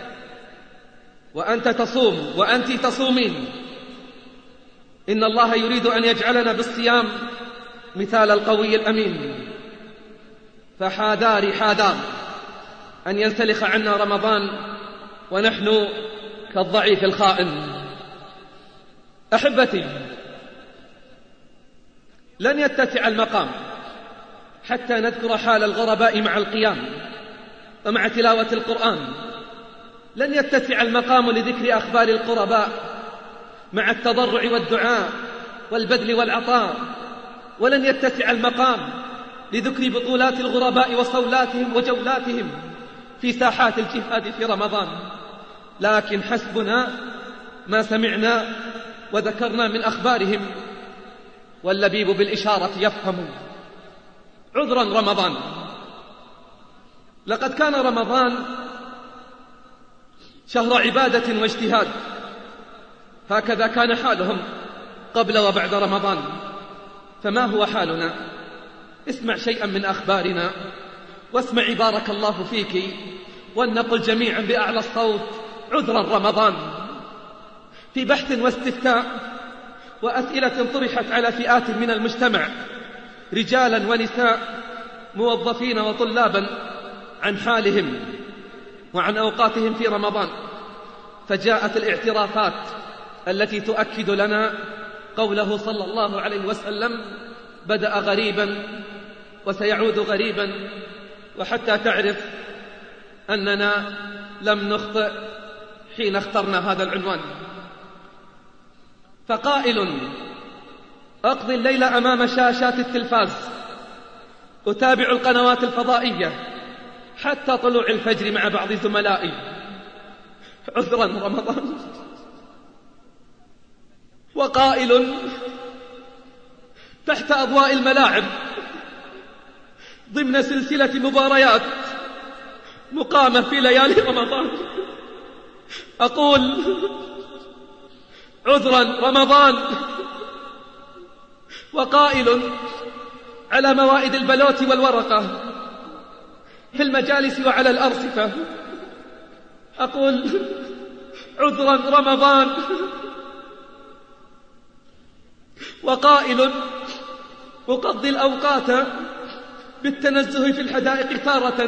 وأنت تصوم وأنت تصومين، إن الله يريد أن يجعلنا بالصيام مثال القوي الأمين. فحاذاري حاذار أن ينسلخ عنا رمضان ونحن كالضعيف الخائن. أحبتي، لن يتسع المقام حتى نذكر حال الغرباء مع القيام ومع تلاوة القرآن. لن يتسع المقام لذكر أخبار القرباء مع التضرع والدعاء والبذل والعطاء. ولن يتسع المقام لذكر بطولات الغرباء وصولاتهم وجولاتهم في ساحات الجهاد في رمضان. لكن حسبنا ما سمعنا وذكرنا من أخبارهم، واللبيب بالإشارة يفهم. عذرا رمضان، لقد كان رمضان شهر عبادة واجتهاد، هكذا كان حالهم قبل وبعد رمضان. فما هو حالنا؟ اسمع شيئا من أخبارنا، واسمعي بارك الله فيك، ولنقل جميعا بأعلى الصوت عذرا رمضان. في بحث واستفتاء وأسئلة طرحت على فئات من المجتمع رجالا ونساء موظفين وطلابا عن حالهم وعن أوقاتهم في رمضان، فجاءت الاعترافات التي تؤكد لنا قوله صلى الله عليه وسلم: بدأ غريبا وسيعود غريبا، وحتى تعرف أننا لم نخطئ حين اخترنا هذا العنوان. فقائل: أقضي الليل أمام شاشات التلفاز، أتابع القنوات الفضائية حتى طلوع الفجر مع بعض زملائي، عذرا رمضان. وقائل: تحت أضواء الملاعب ضمن سلسلة مباريات مقامة في ليالي رمضان، أقول عذرا رمضان. وقائل: على موائد البلوت والورقة في المجالس وعلى الأرصفة، أقول عذرا رمضان. وقائل: أقضي الأوقات بالتنزه في الحدائق تارة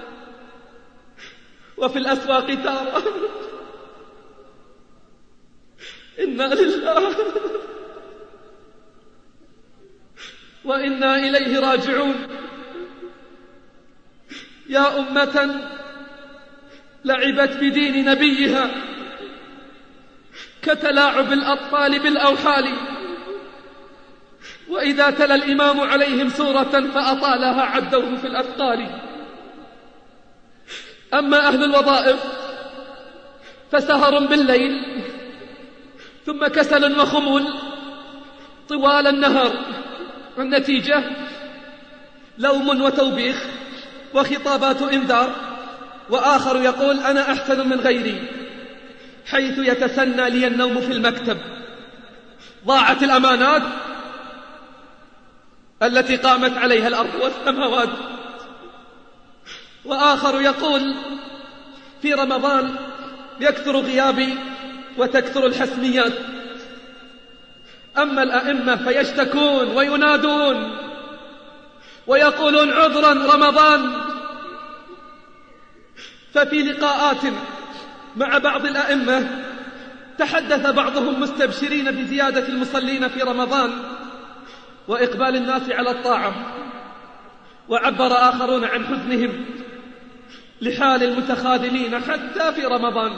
وفي الأسواق تارة، إنا لله وإنا إليه راجعون. يا أمة لعبت بدين نبيها كتلاعب الأطفال بالأوحال، وإذا تلا الإمام عليهم سورة فأطالها عدوه في الأثقال. أما أهل الوظائف فسهر بالليل ثم كسل وخمول طوال النهار، النتيجة لوم وتوبيخ وخطابات إنذار، وآخر يقول أنا أحسن من غيري، حيث يتسنى لي النوم في المكتب. ضاعت الأمانات التي قامت عليها الأرض والسماوات. وآخر يقول في رمضان يكثر غيابي وتكثر الحسميات. أما الأئمة فيشتكون وينادون ويقولون عذرا رمضان. ففي لقاءات مع بعض الأئمة تحدث بعضهم مستبشرين بزيادة المصلين في رمضان وإقبال الناس على الطاعة، وعبر آخرون عن حزنهم لحال المتخاذلين حتى في رمضان.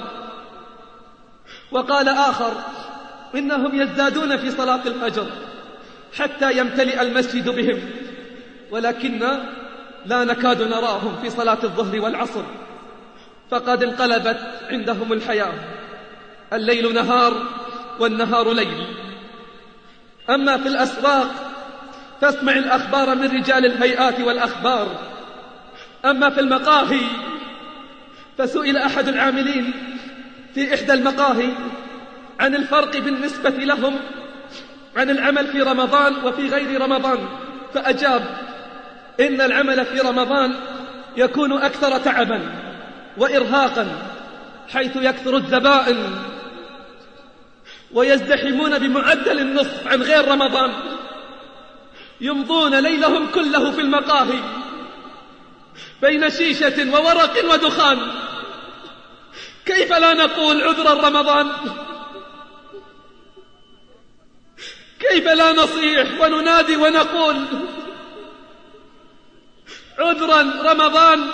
وقال آخر إنهم يزدادون في صلاة الفجر حتى يمتلئ المسجد بهم، ولكن لا نكاد نراهم في صلاة الظهر والعصر، فقد انقلبت عندهم الحياة، الليل نهار والنهار ليل. أما في الأسواق فاسمع الأخبار من رجال الهيئات والأخبار. أما في المقاهي فسئل أحد العاملين في إحدى المقاهي عن الفرق بالنسبة لهم عن العمل في رمضان وفي غير رمضان، فأجاب إن العمل في رمضان يكون أكثر تعبا وإرهاقا، حيث يكثر الزبائن ويزدحمون بمعدل النصف عن غير رمضان، يمضون ليلهم كله في المقاهي بين شيشة وورق ودخان. كيف لا نقول عذرا رمضان؟ كيف لا نصيح وننادي ونقول عذرا رمضان؟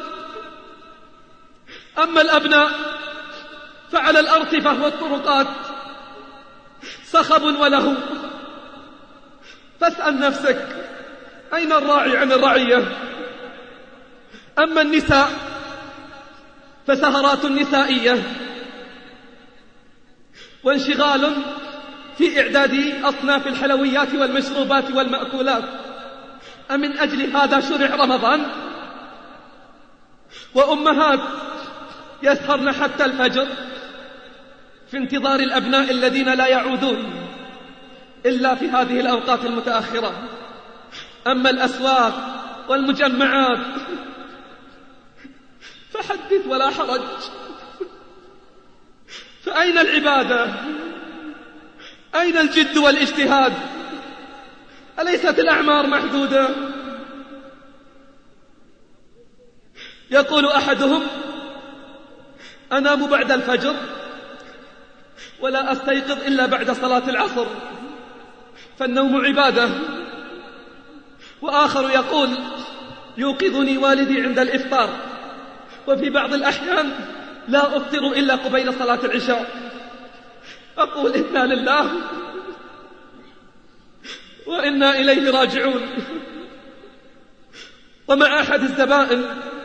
أما الأبناء فعلى الأرصفة والطرقات صخب وله، فاسأل نفسك أين الراعي عن الرعية؟ أما النساء فسهرات نسائية وانشغال في إعداد أصناف الحلويات والمشروبات والمأكولات. أمن أجل هذا شرع رمضان؟ وأمهات يسهرن حتى الفجر في انتظار الأبناء الذين لا يعودون إلا في هذه الأوقات المتأخرة. أما الأسواق والمجمعات فحدث ولا حرج. فأين العبادة؟ أين الجد والاجتهاد؟ أليست الأعمار محدودة؟ يقول أحدهم: أنام بعد الفجر ولا أستيقظ إلا بعد صلاة العصر، فالنوم عبادة. وآخر يقول: يوقظني والدي عند الإفطار، وفي بعض الأحيان لا أفطر إلا قبيل صلاة العشاء. أقول: إنا لله وإنا إليه راجعون. ومع أحد الزبائن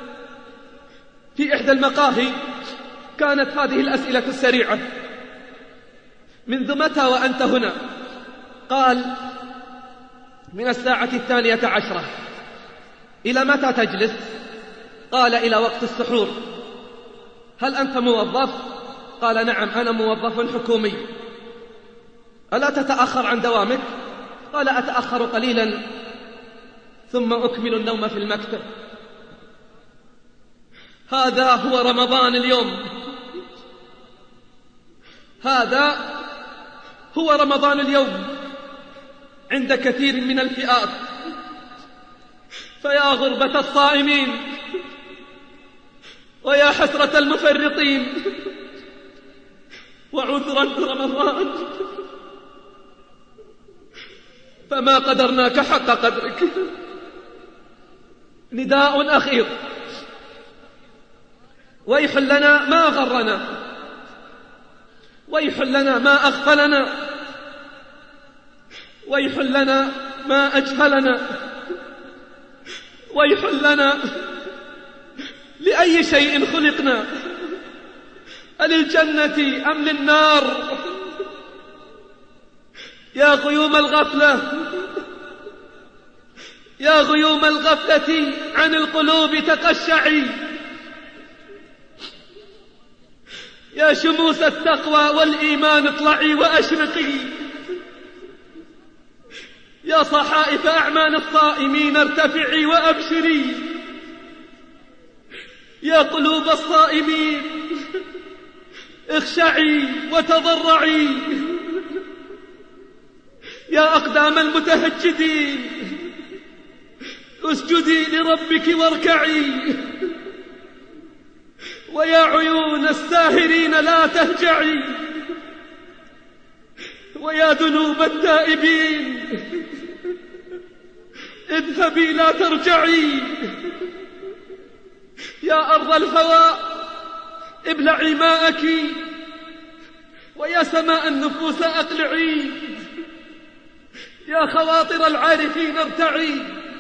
في إحدى المقاهي كانت هذه الأسئلة السريعة: منذ متى وأنت هنا؟ قال: من الساعة 12. إلى متى تجلس؟ قال: إلى وقت السحور. هل أنت موظف؟ قال: نعم، أنا موظف حكومي. ألا تتأخر عن دوامك؟ قال: أتأخر قليلا ثم أكمل النوم في المكتب. هذا هو رمضان اليوم، هذا هو رمضان اليوم عند كثير من الفئات. فيا غربة الصائمين ويا حسرة المفرطين وعذرا رمضان، فما قدرناك حق قدرك. نداء أخير: ويح لنا ما غرنا، ويح لنا ما أغفلنا، ويح لنا ما أجهلنا، ويح لنا لأي شيء خلقنا، أللجنة أم للنار؟ يا غيوم الغفلة، يا غيوم الغفلة عن القلوب تقشعي، يا شموس التقوى والإيمان اطلعي وأشرقي، يا صحائف أعمال الصائمين ارتفعي وأبشري، يا قلوب الصائمين اخشعي وتضرعي، يا أقدام المتهجدين اسجدي لربك واركعي، ويا عيون الساهرين لا تهجعي، ويا ذنوب التائبين اذهبي لا ترجعي، يا أرض الهواء ابلعي ماءك، ويا سماء النفوس أقلعي، يا خواطر العارفين ارتعي،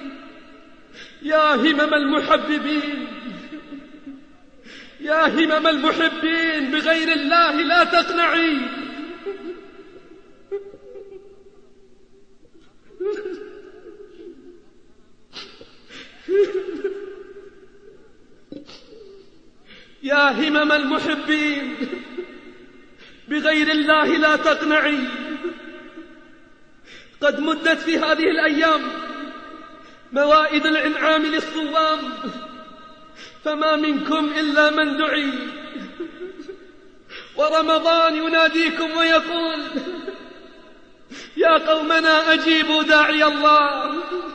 يا همم المحببين، يا همم المحبين بغير الله لا تقنعي. يا همم المحبين بغير الله لا تقنعي. قد مدت في هذه الأيام موائد الإنعام للصوام، فما منكم إلا من دعي، ورمضان يناديكم ويقول: يا قومنا أجيبوا داعي الله،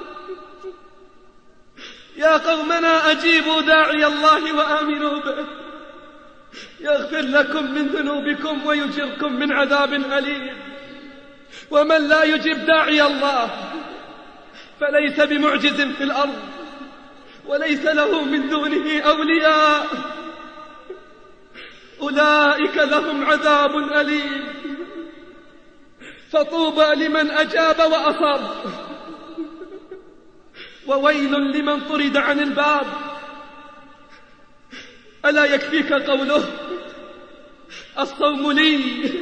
يا قومنا أجيبوا داعي الله وآمنوا به يغفر لكم من ذنوبكم ويجركم من عذاب أليم. ومن لا يجب داعي الله فليس بمعجز في الأرض وليس له من دونه أولياء، أولئك لهم عذاب أليم. فطوبى لمن أجاب وأصاب، وويل لمن طرد عن الباب. ألا يكفيك قوله: الصوم لي،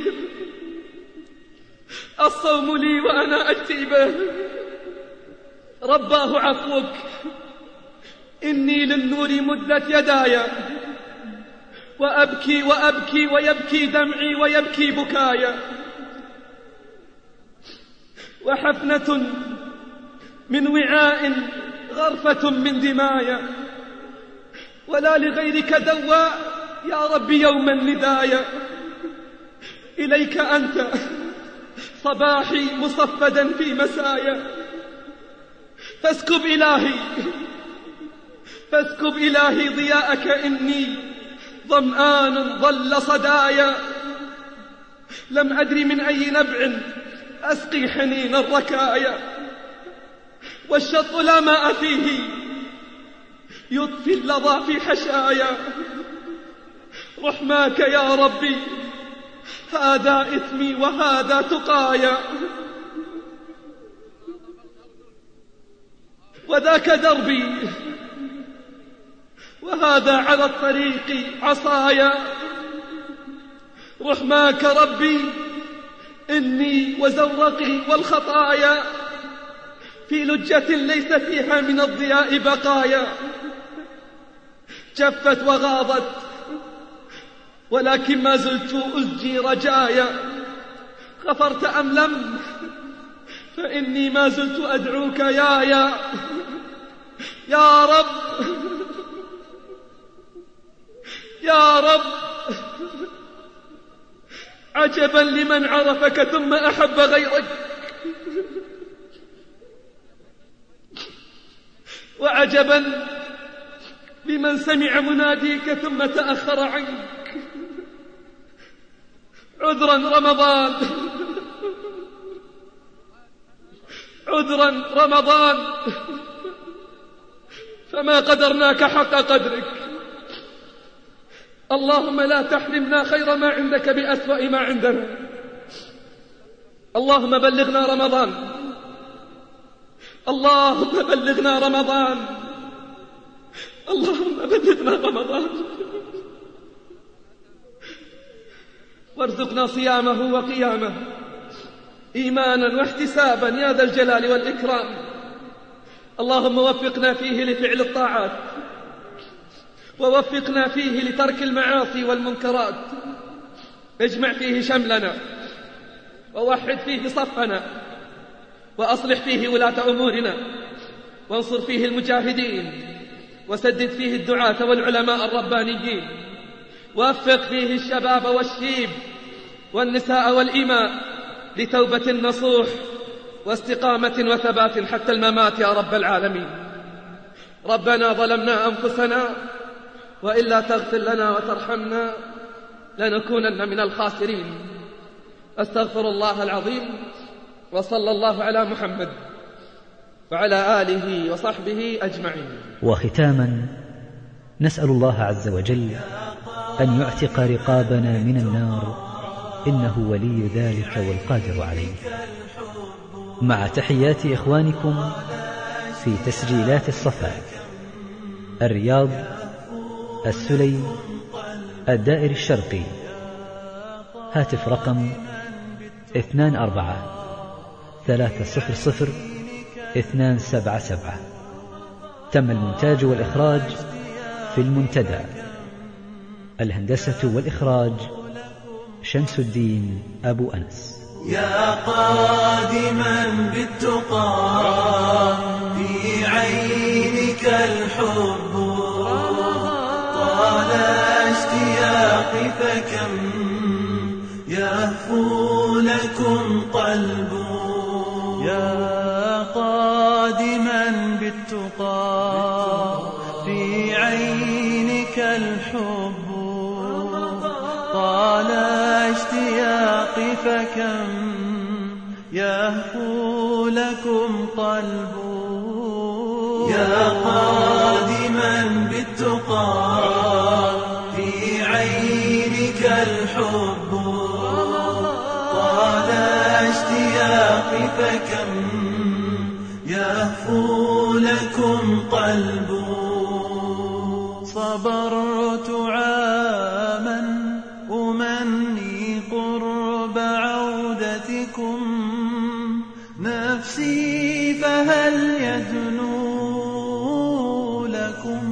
الصوم لي وأنا أجزي به. رباه عفوك إني للنور مدت يداي وأبكي وأبكي ويبكي دمعي ويبكي بكايا، وحفنة من وعاء غرفة من دمايا، ولا لغيرك دواء يا رب يوم الندايا. إليك أنت صباحي مصفدا في مسايا، فاسكب إلهي ضياءك، إني ظمآن ظل صدايا. لم أدري من أي نبع أسقي حنين الركايا، والشط لا ماء فيه يطفي اللظى في حشايا. رحماك يا ربي هذا إثمي وهذا تقايا، وذاك دربي وهذا على الطريق عصايا. رحماك ربي إني وزورقي والخطايا في لجة ليس فيها من الضياء بقايا، جفت وغاضت ولكن ما زلت أزجي رجايا. غفرت أم لم؟ فإني ما زلت أدعوك يا رب يا رب. عجبا لمن عرفك ثم أحب غيرك، وعجبا لمن سمع مناديك ثم تأخر عنك. عذرا رمضان فما قدرناك حق قدرك. اللهم لا تحرمنا خير ما عندك بأسوأ ما عندنا. اللهم بلغنا رمضان، اللهم بلغنا رمضان، اللهم بلغنا رمضان، وارزقنا صيامه وقيامه إيمانا واحتسابا يا ذا الجلال والإكرام. اللهم وفقنا فيه لفعل الطاعات، ووفقنا فيه لترك المعاصي والمنكرات. اجمع فيه شملنا، ووحد فيه صفنا، وأصلح فيه ولاة أمورنا، وانصر فيه المجاهدين، وسدد فيه الدعاة والعلماء الربانيين، ووفق فيه الشباب والشيب والنساء والإماء لتوبة نصوح واستقامة وثبات حتى الممات يا رب العالمين. ربنا ظلمنا أنفسنا وإلا تغفر لنا وترحمنا لنكونن من الخاسرين. أستغفر الله العظيم، وصلى الله على محمد وعلى آله وصحبه أجمعين. وختاما نسأل الله عز وجل أن يعتق رقابنا من النار، إنه ولي ذلك والقادر عليه. مع تحيات إخوانكم في تسجيلات الصفا، الرياض، السليم، الدائر الشرقي. هاتف رقم 24-300-277. تم المونتاج والإخراج في المنتدى. الهندسة والإخراج شمس الدين أبو أنس. يا قادما بالتقى في عينك الحب، طال اشتياقي فكم يهفو لكم قلب. يا قادما بالتقى في عينك الحب، طال اشتياقي فكم يهفو لكم قلب. يا قادما بالتقى في عينك الحب، طال اشتياقي فكم يهفو لكم قلب. صبرت عاما أمني قرب عودتكم، نفسي فهل يدنو لكم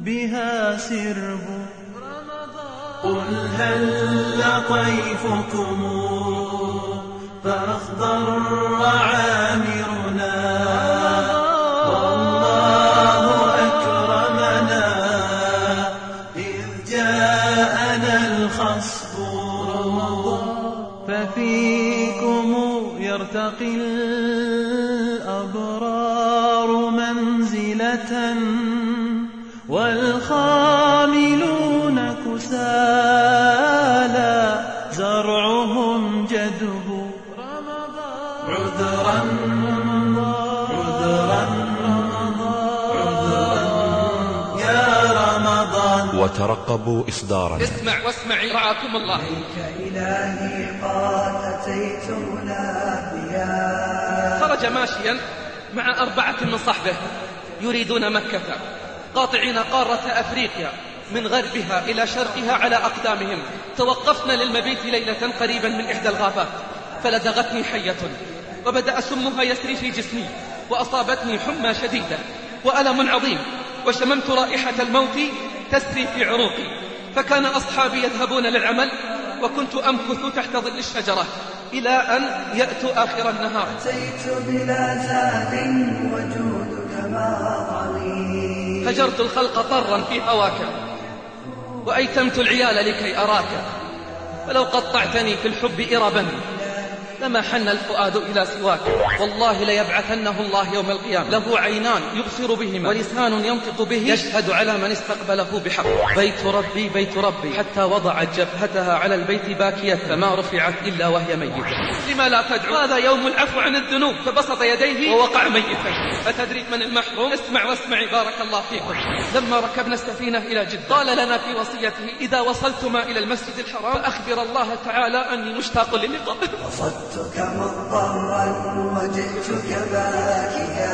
بها سرب. قل هل طيفكم فأخضر عامرنا، والله أكرمنا إذ جاءنا الخصب. ففيكم يرتقي الأبرار منزلة، والخاملون كسالى زرعهم جدب. عذرا عذرا عذرا يا رمضان. وترقبوا إصدارنا. اسمع واسمعي رعاكم الله. إلهي قد أتيت مناديا. خرج ماشيا مع 4 من صحبه يريدون مكة، قاطعين قارة أفريقيا من غربها إلى شرقها على أقدامهم. توقفنا للمبيت ليلة قريبا من إحدى الغابات، فلدغتني حية وبدأ سمها يسري في جسمي، وأصابتني حمى شديدة وألم عظيم، وشممت رائحة الموت تسري في عروقي. فكان أصحابي يذهبون للعمل وكنت أمكث تحت ظل الشجرة إلى أن يأتوا آخر النهار. أتيت بلا زاد وجودك ماضي. هجرت الخلق طرا في هواك، وأيتمت العيال لكي أراك. فلو قطعتني في الحب إربا لما حن الفؤاد إلى سواك. والله ليبعثنه الله يوم القيامة، له عينان يبصر بهما ولسان ينطق به، يشهد على من استقبله بحق. بيت ربي بيت ربي، حتى وضعت جبهتها على البيت باكية، فما رفعت إلا وهي ميتة. لما لا تدعو؟ هذا يوم العفو عن الذنوب. فبسط يديه ووقع ميتا. أتدري من المحروم؟ اسمع واسمعي بارك الله فيكم. لما ركبنا السفينة إلى جدة قال لنا في وصيته: إذا وصلتما إلى المسجد الحرام فأخبر الله تعالى أني مشتاق للقائه. قصدتك مضطرا وجئتك باكيا،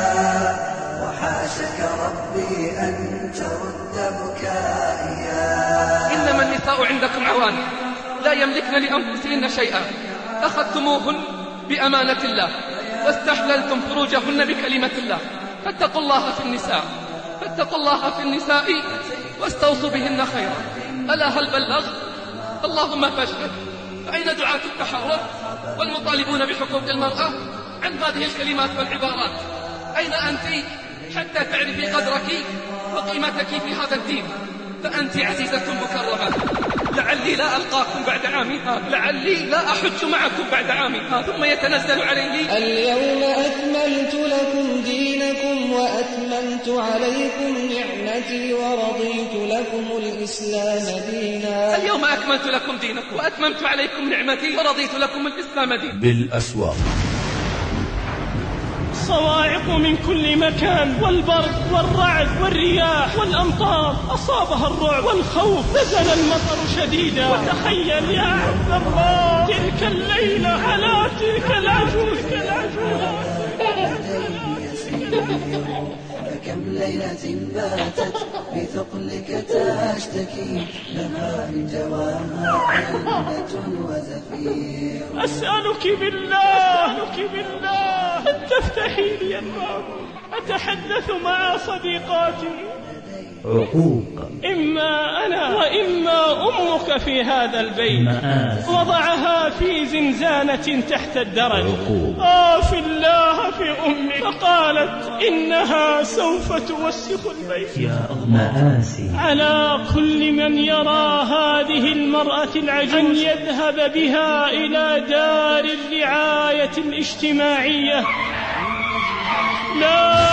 وحاشك ربي أن ترد بكائيا. إنما النساء عندكم عوان لا يملكن لأنفسهن شيئا، أخذتموهن بأمانة الله واستحللتم فروجهن بكلمة الله. فاتقوا الله في النساء، فاتقوا الله في النساء واستوصوا بهن خيرا. ألا هل بلغ؟ اللهم فاشهد. أين دعاة التحرر والمطالبون بحقوق المرأة عن هذه الكلمات والعبارات؟ أين أنت حتى تعرفي قدرك وقيمتك في هذا الدين؟ فأنت عزيزة مكرمة. لعلي لا ألقاكم بعد عامي هذا، لعلي لا أحج معكم بعد عامي هذا. ثم يتنزل عليه: اليوم أكملت لكم دينكم وأتممت عليكم نعمتي ورضيت لكم الإسلام دينا. اليوم أكملت لكم دينكم وأتممت عليكم نعمتي ورضيت لكم الإسلام دينا. بالأسواق. الصواعق من كل مكان، والبرق والرعد والرياح والأمطار أصابها الرعب والخوف. نزل المطر شديدا، وتخيل يا عبد الله تلك الليلة على تلك العجوز. فكم ليلة باتت بثقلك تشتكي، لها من جواها علة وزفير. أسألك بالله أن تفتحي لي الباب، أتحدث مع صديقاتي. عقوق. إما أنا وإما أمك في هذا البيت. وضعها في زنزانة تحت الدرج. في الله في أمك، فقالت إنها سوف توسخ البيت. يا مآسي. على كل من يرى هذه المرأة العجوز أن يذهب بها إلى دار الرعاية الاجتماعية. لا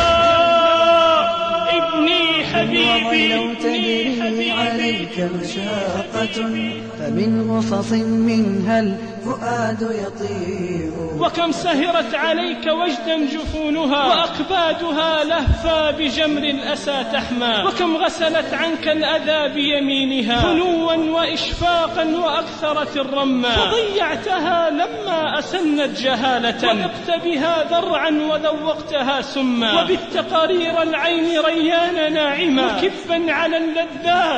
ابني حبيبي، لو تدري عليك مشاقة، فمن غصص منها الفؤاد يطير. وكم سهرت عليك وجدا جفونها، وأكبادها لهفا بجمر الأسى تحمى. وكم غسلت عنك الأذى بيمينها، خنوا وإشفاقا وأكثرت الرمى. فضيعتها لما أسنت جهالة، وذقت بها ذرعا وذوقتها سما. وبت قرير العين ريان ناعما، وكبا على اللذات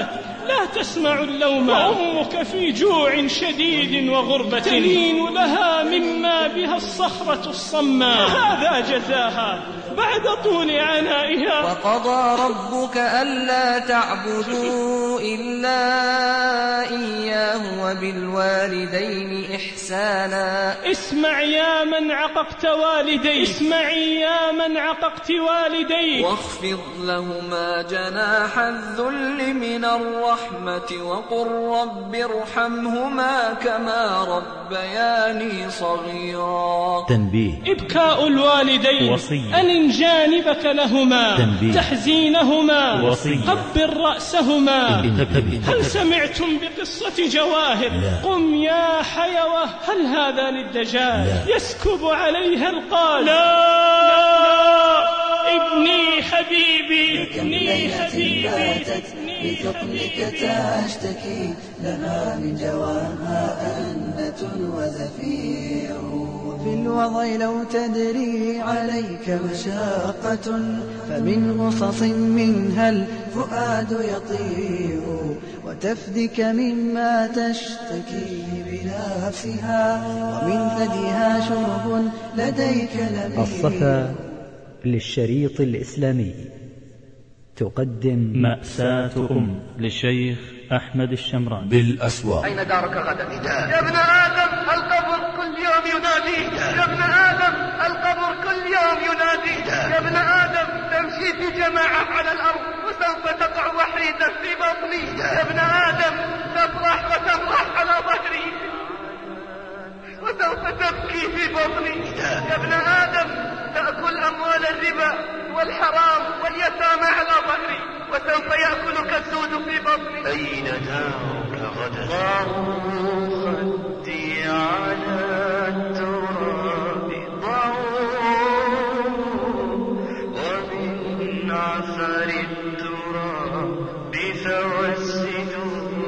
لا تسمع اللوم، وأمك في جوع شديد وغربة تلين لها مما بها الصخرة الصماء، هذا جزاها بعد طول عنائها. وقضى ربك ألا تعبدوا إلا إياه وبالوالدين إحسانا. اسمع يا من عققت والديك، اسمعي يا من عققت والديك، واخفض لهما جناح الذل من الرحمة وقل رب ارحمهما كما ربياني صغيرا. تنبيه: إبكاء الوالدين أن جانبك لهما، تنبيه: تحزينهما، وصية. قبل رأسهما. هل سمعتم بقصة جواهر؟ قم يا حيوة، هل هذا للدجال يسكب عليها القال؟ لا ابني حبيبي، ابني حبيبي، بثقلك تشتكي لها من جواها أنة وزفير. وفي الوضع لو تدري عليك مشاقة فمن غصص منها الفؤاد يطير، وتفدك مما تشتكي بنفسها ومن ثديها شرب لديك لمير. الصفا للشريط الإسلامي تقدم مأساة للشيخ أحمد الشمراني بالأسواق. أين دارك غدا؟ يا ابن آدم القبر كل يوم يناديك، يا ابن آدم القبر كل يوم يناديك، يا ابن آدم تمشي في جماعة على الأرض وسوف تقع وحيدا في بطني، يا ابن آدم تفرح وتفرح على ظهري وسوف تبكي في بطني، يا ابن آدم تأكل أموال الربا والحرام واليتامى على ظهري وسوف يأكلك السود في بطني. أين دارك غدا؟ ضعوا خدي على التراب، ضعوا ومن عثر التراب فوسدوه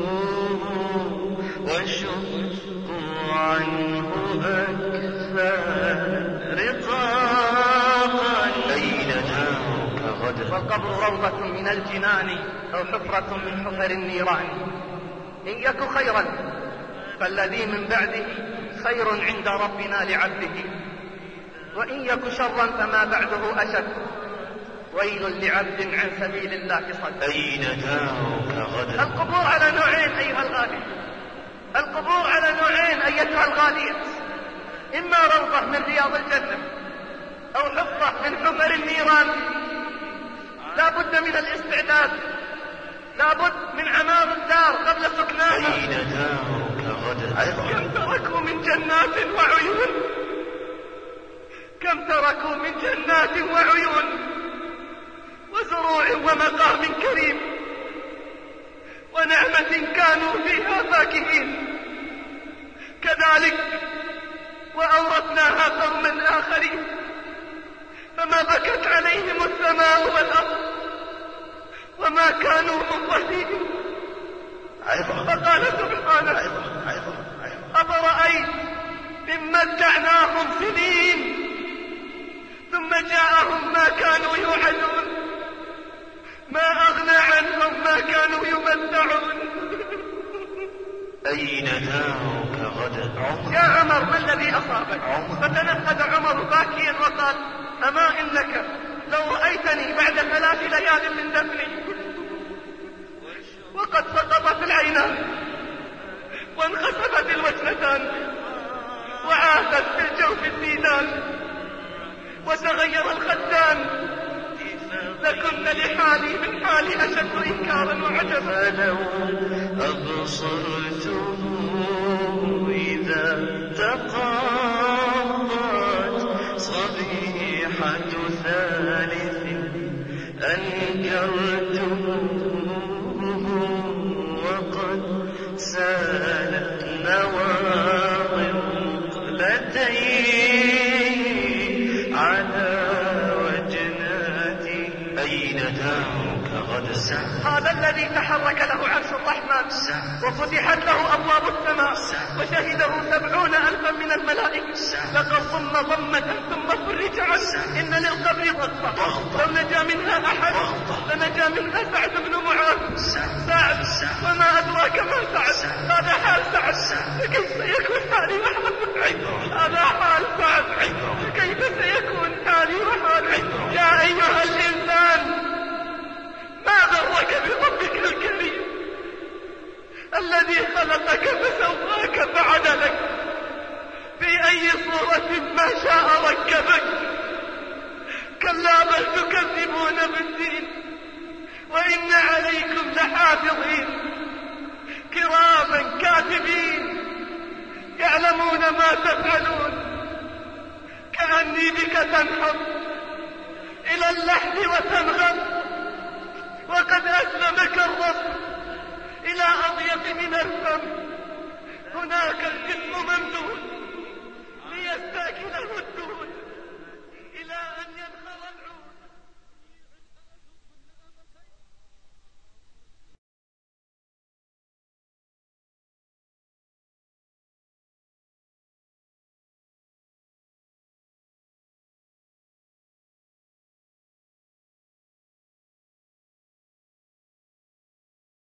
وشقوا عنه أكفاء رقاقا. أين دارك غدا؟ والقبر روضة من الجنان أو حفرة من حفر النيران. إن يك خيرا فالذي من بعده خير عند ربنا لعبده، وإن يك شرا فما بعده أشد. ويل لعبد عن سبيل الله صد. أين دارك غدا؟ القبور على نوعين أيها الغالي، القبور على نوعين أيتها الغالية، إما روضة من رياض الجنة أو حفرة من حفر النيران. لا بد من الاستعداد، لا بد من عمار الدار قبل سكناها. أين دارك غدا؟ كم تركوا من جنات وعيون، كم تركوا من جنات وعيون وزروع ومقام كريم ونعمة كانوا فيها فاكهين. كذلك وأورثناها قوما آخرين فما بكت عليهم السماء والأرض وما كانوا منظرين. فقال سبحانه: أفرأيت إن متعناهم سنين ثم جاءهم ما كانوا يوعدون ما أغنى عنهم ما كانوا يمتعون. أين دارك غدا؟ يا عمر ما الذي أصابك؟ فتنهد عمر باكيا وقال: أما إنك لو رأيتني بعد 3 ليال من دفني وقد سقطت العينان وانخسفت الوجنتان وعاثت في الجوف الديدان وتغير الخدان لكنت لحالي من حالي أشد إنكارا وعجبا. فلو أبصرته إذا تقاضت صبيحة ثالث أنكرته وقد سالت نواضر مقلتين على وجناتي. أين دارك غدا؟ هذا الذي تحرك له عرش الرحمن وفتحت له أبواب السماء وشهده 70,000 من الملائكة. لقد ضم ضمة ثم فرج عنه إن للقبر ضغطة لو نجا منها أحد لنجا منها سعد بن معاذ. سعد وما أدراك ما سعد، هذا حال سعد، فكيف سيكون حالي وحالك؟ هذا حال سعد، فكيف سيكون حالي وحالك؟ يا أيها الإنسان ما غرك بربك الكريم الذي خلقك فسواك فعدلك في أي صورة ما شاء ركبك. كلا بل تكذبون بالدين وإن عليكم لحافظين كراما كاتبين يعلمون ما تفعلون. كأني بك تنحط إلى اللحم وتنغم وقد أسلمك الرب إلى أضيق من الفم. هناك الجسم ممدود ليستاكله الدود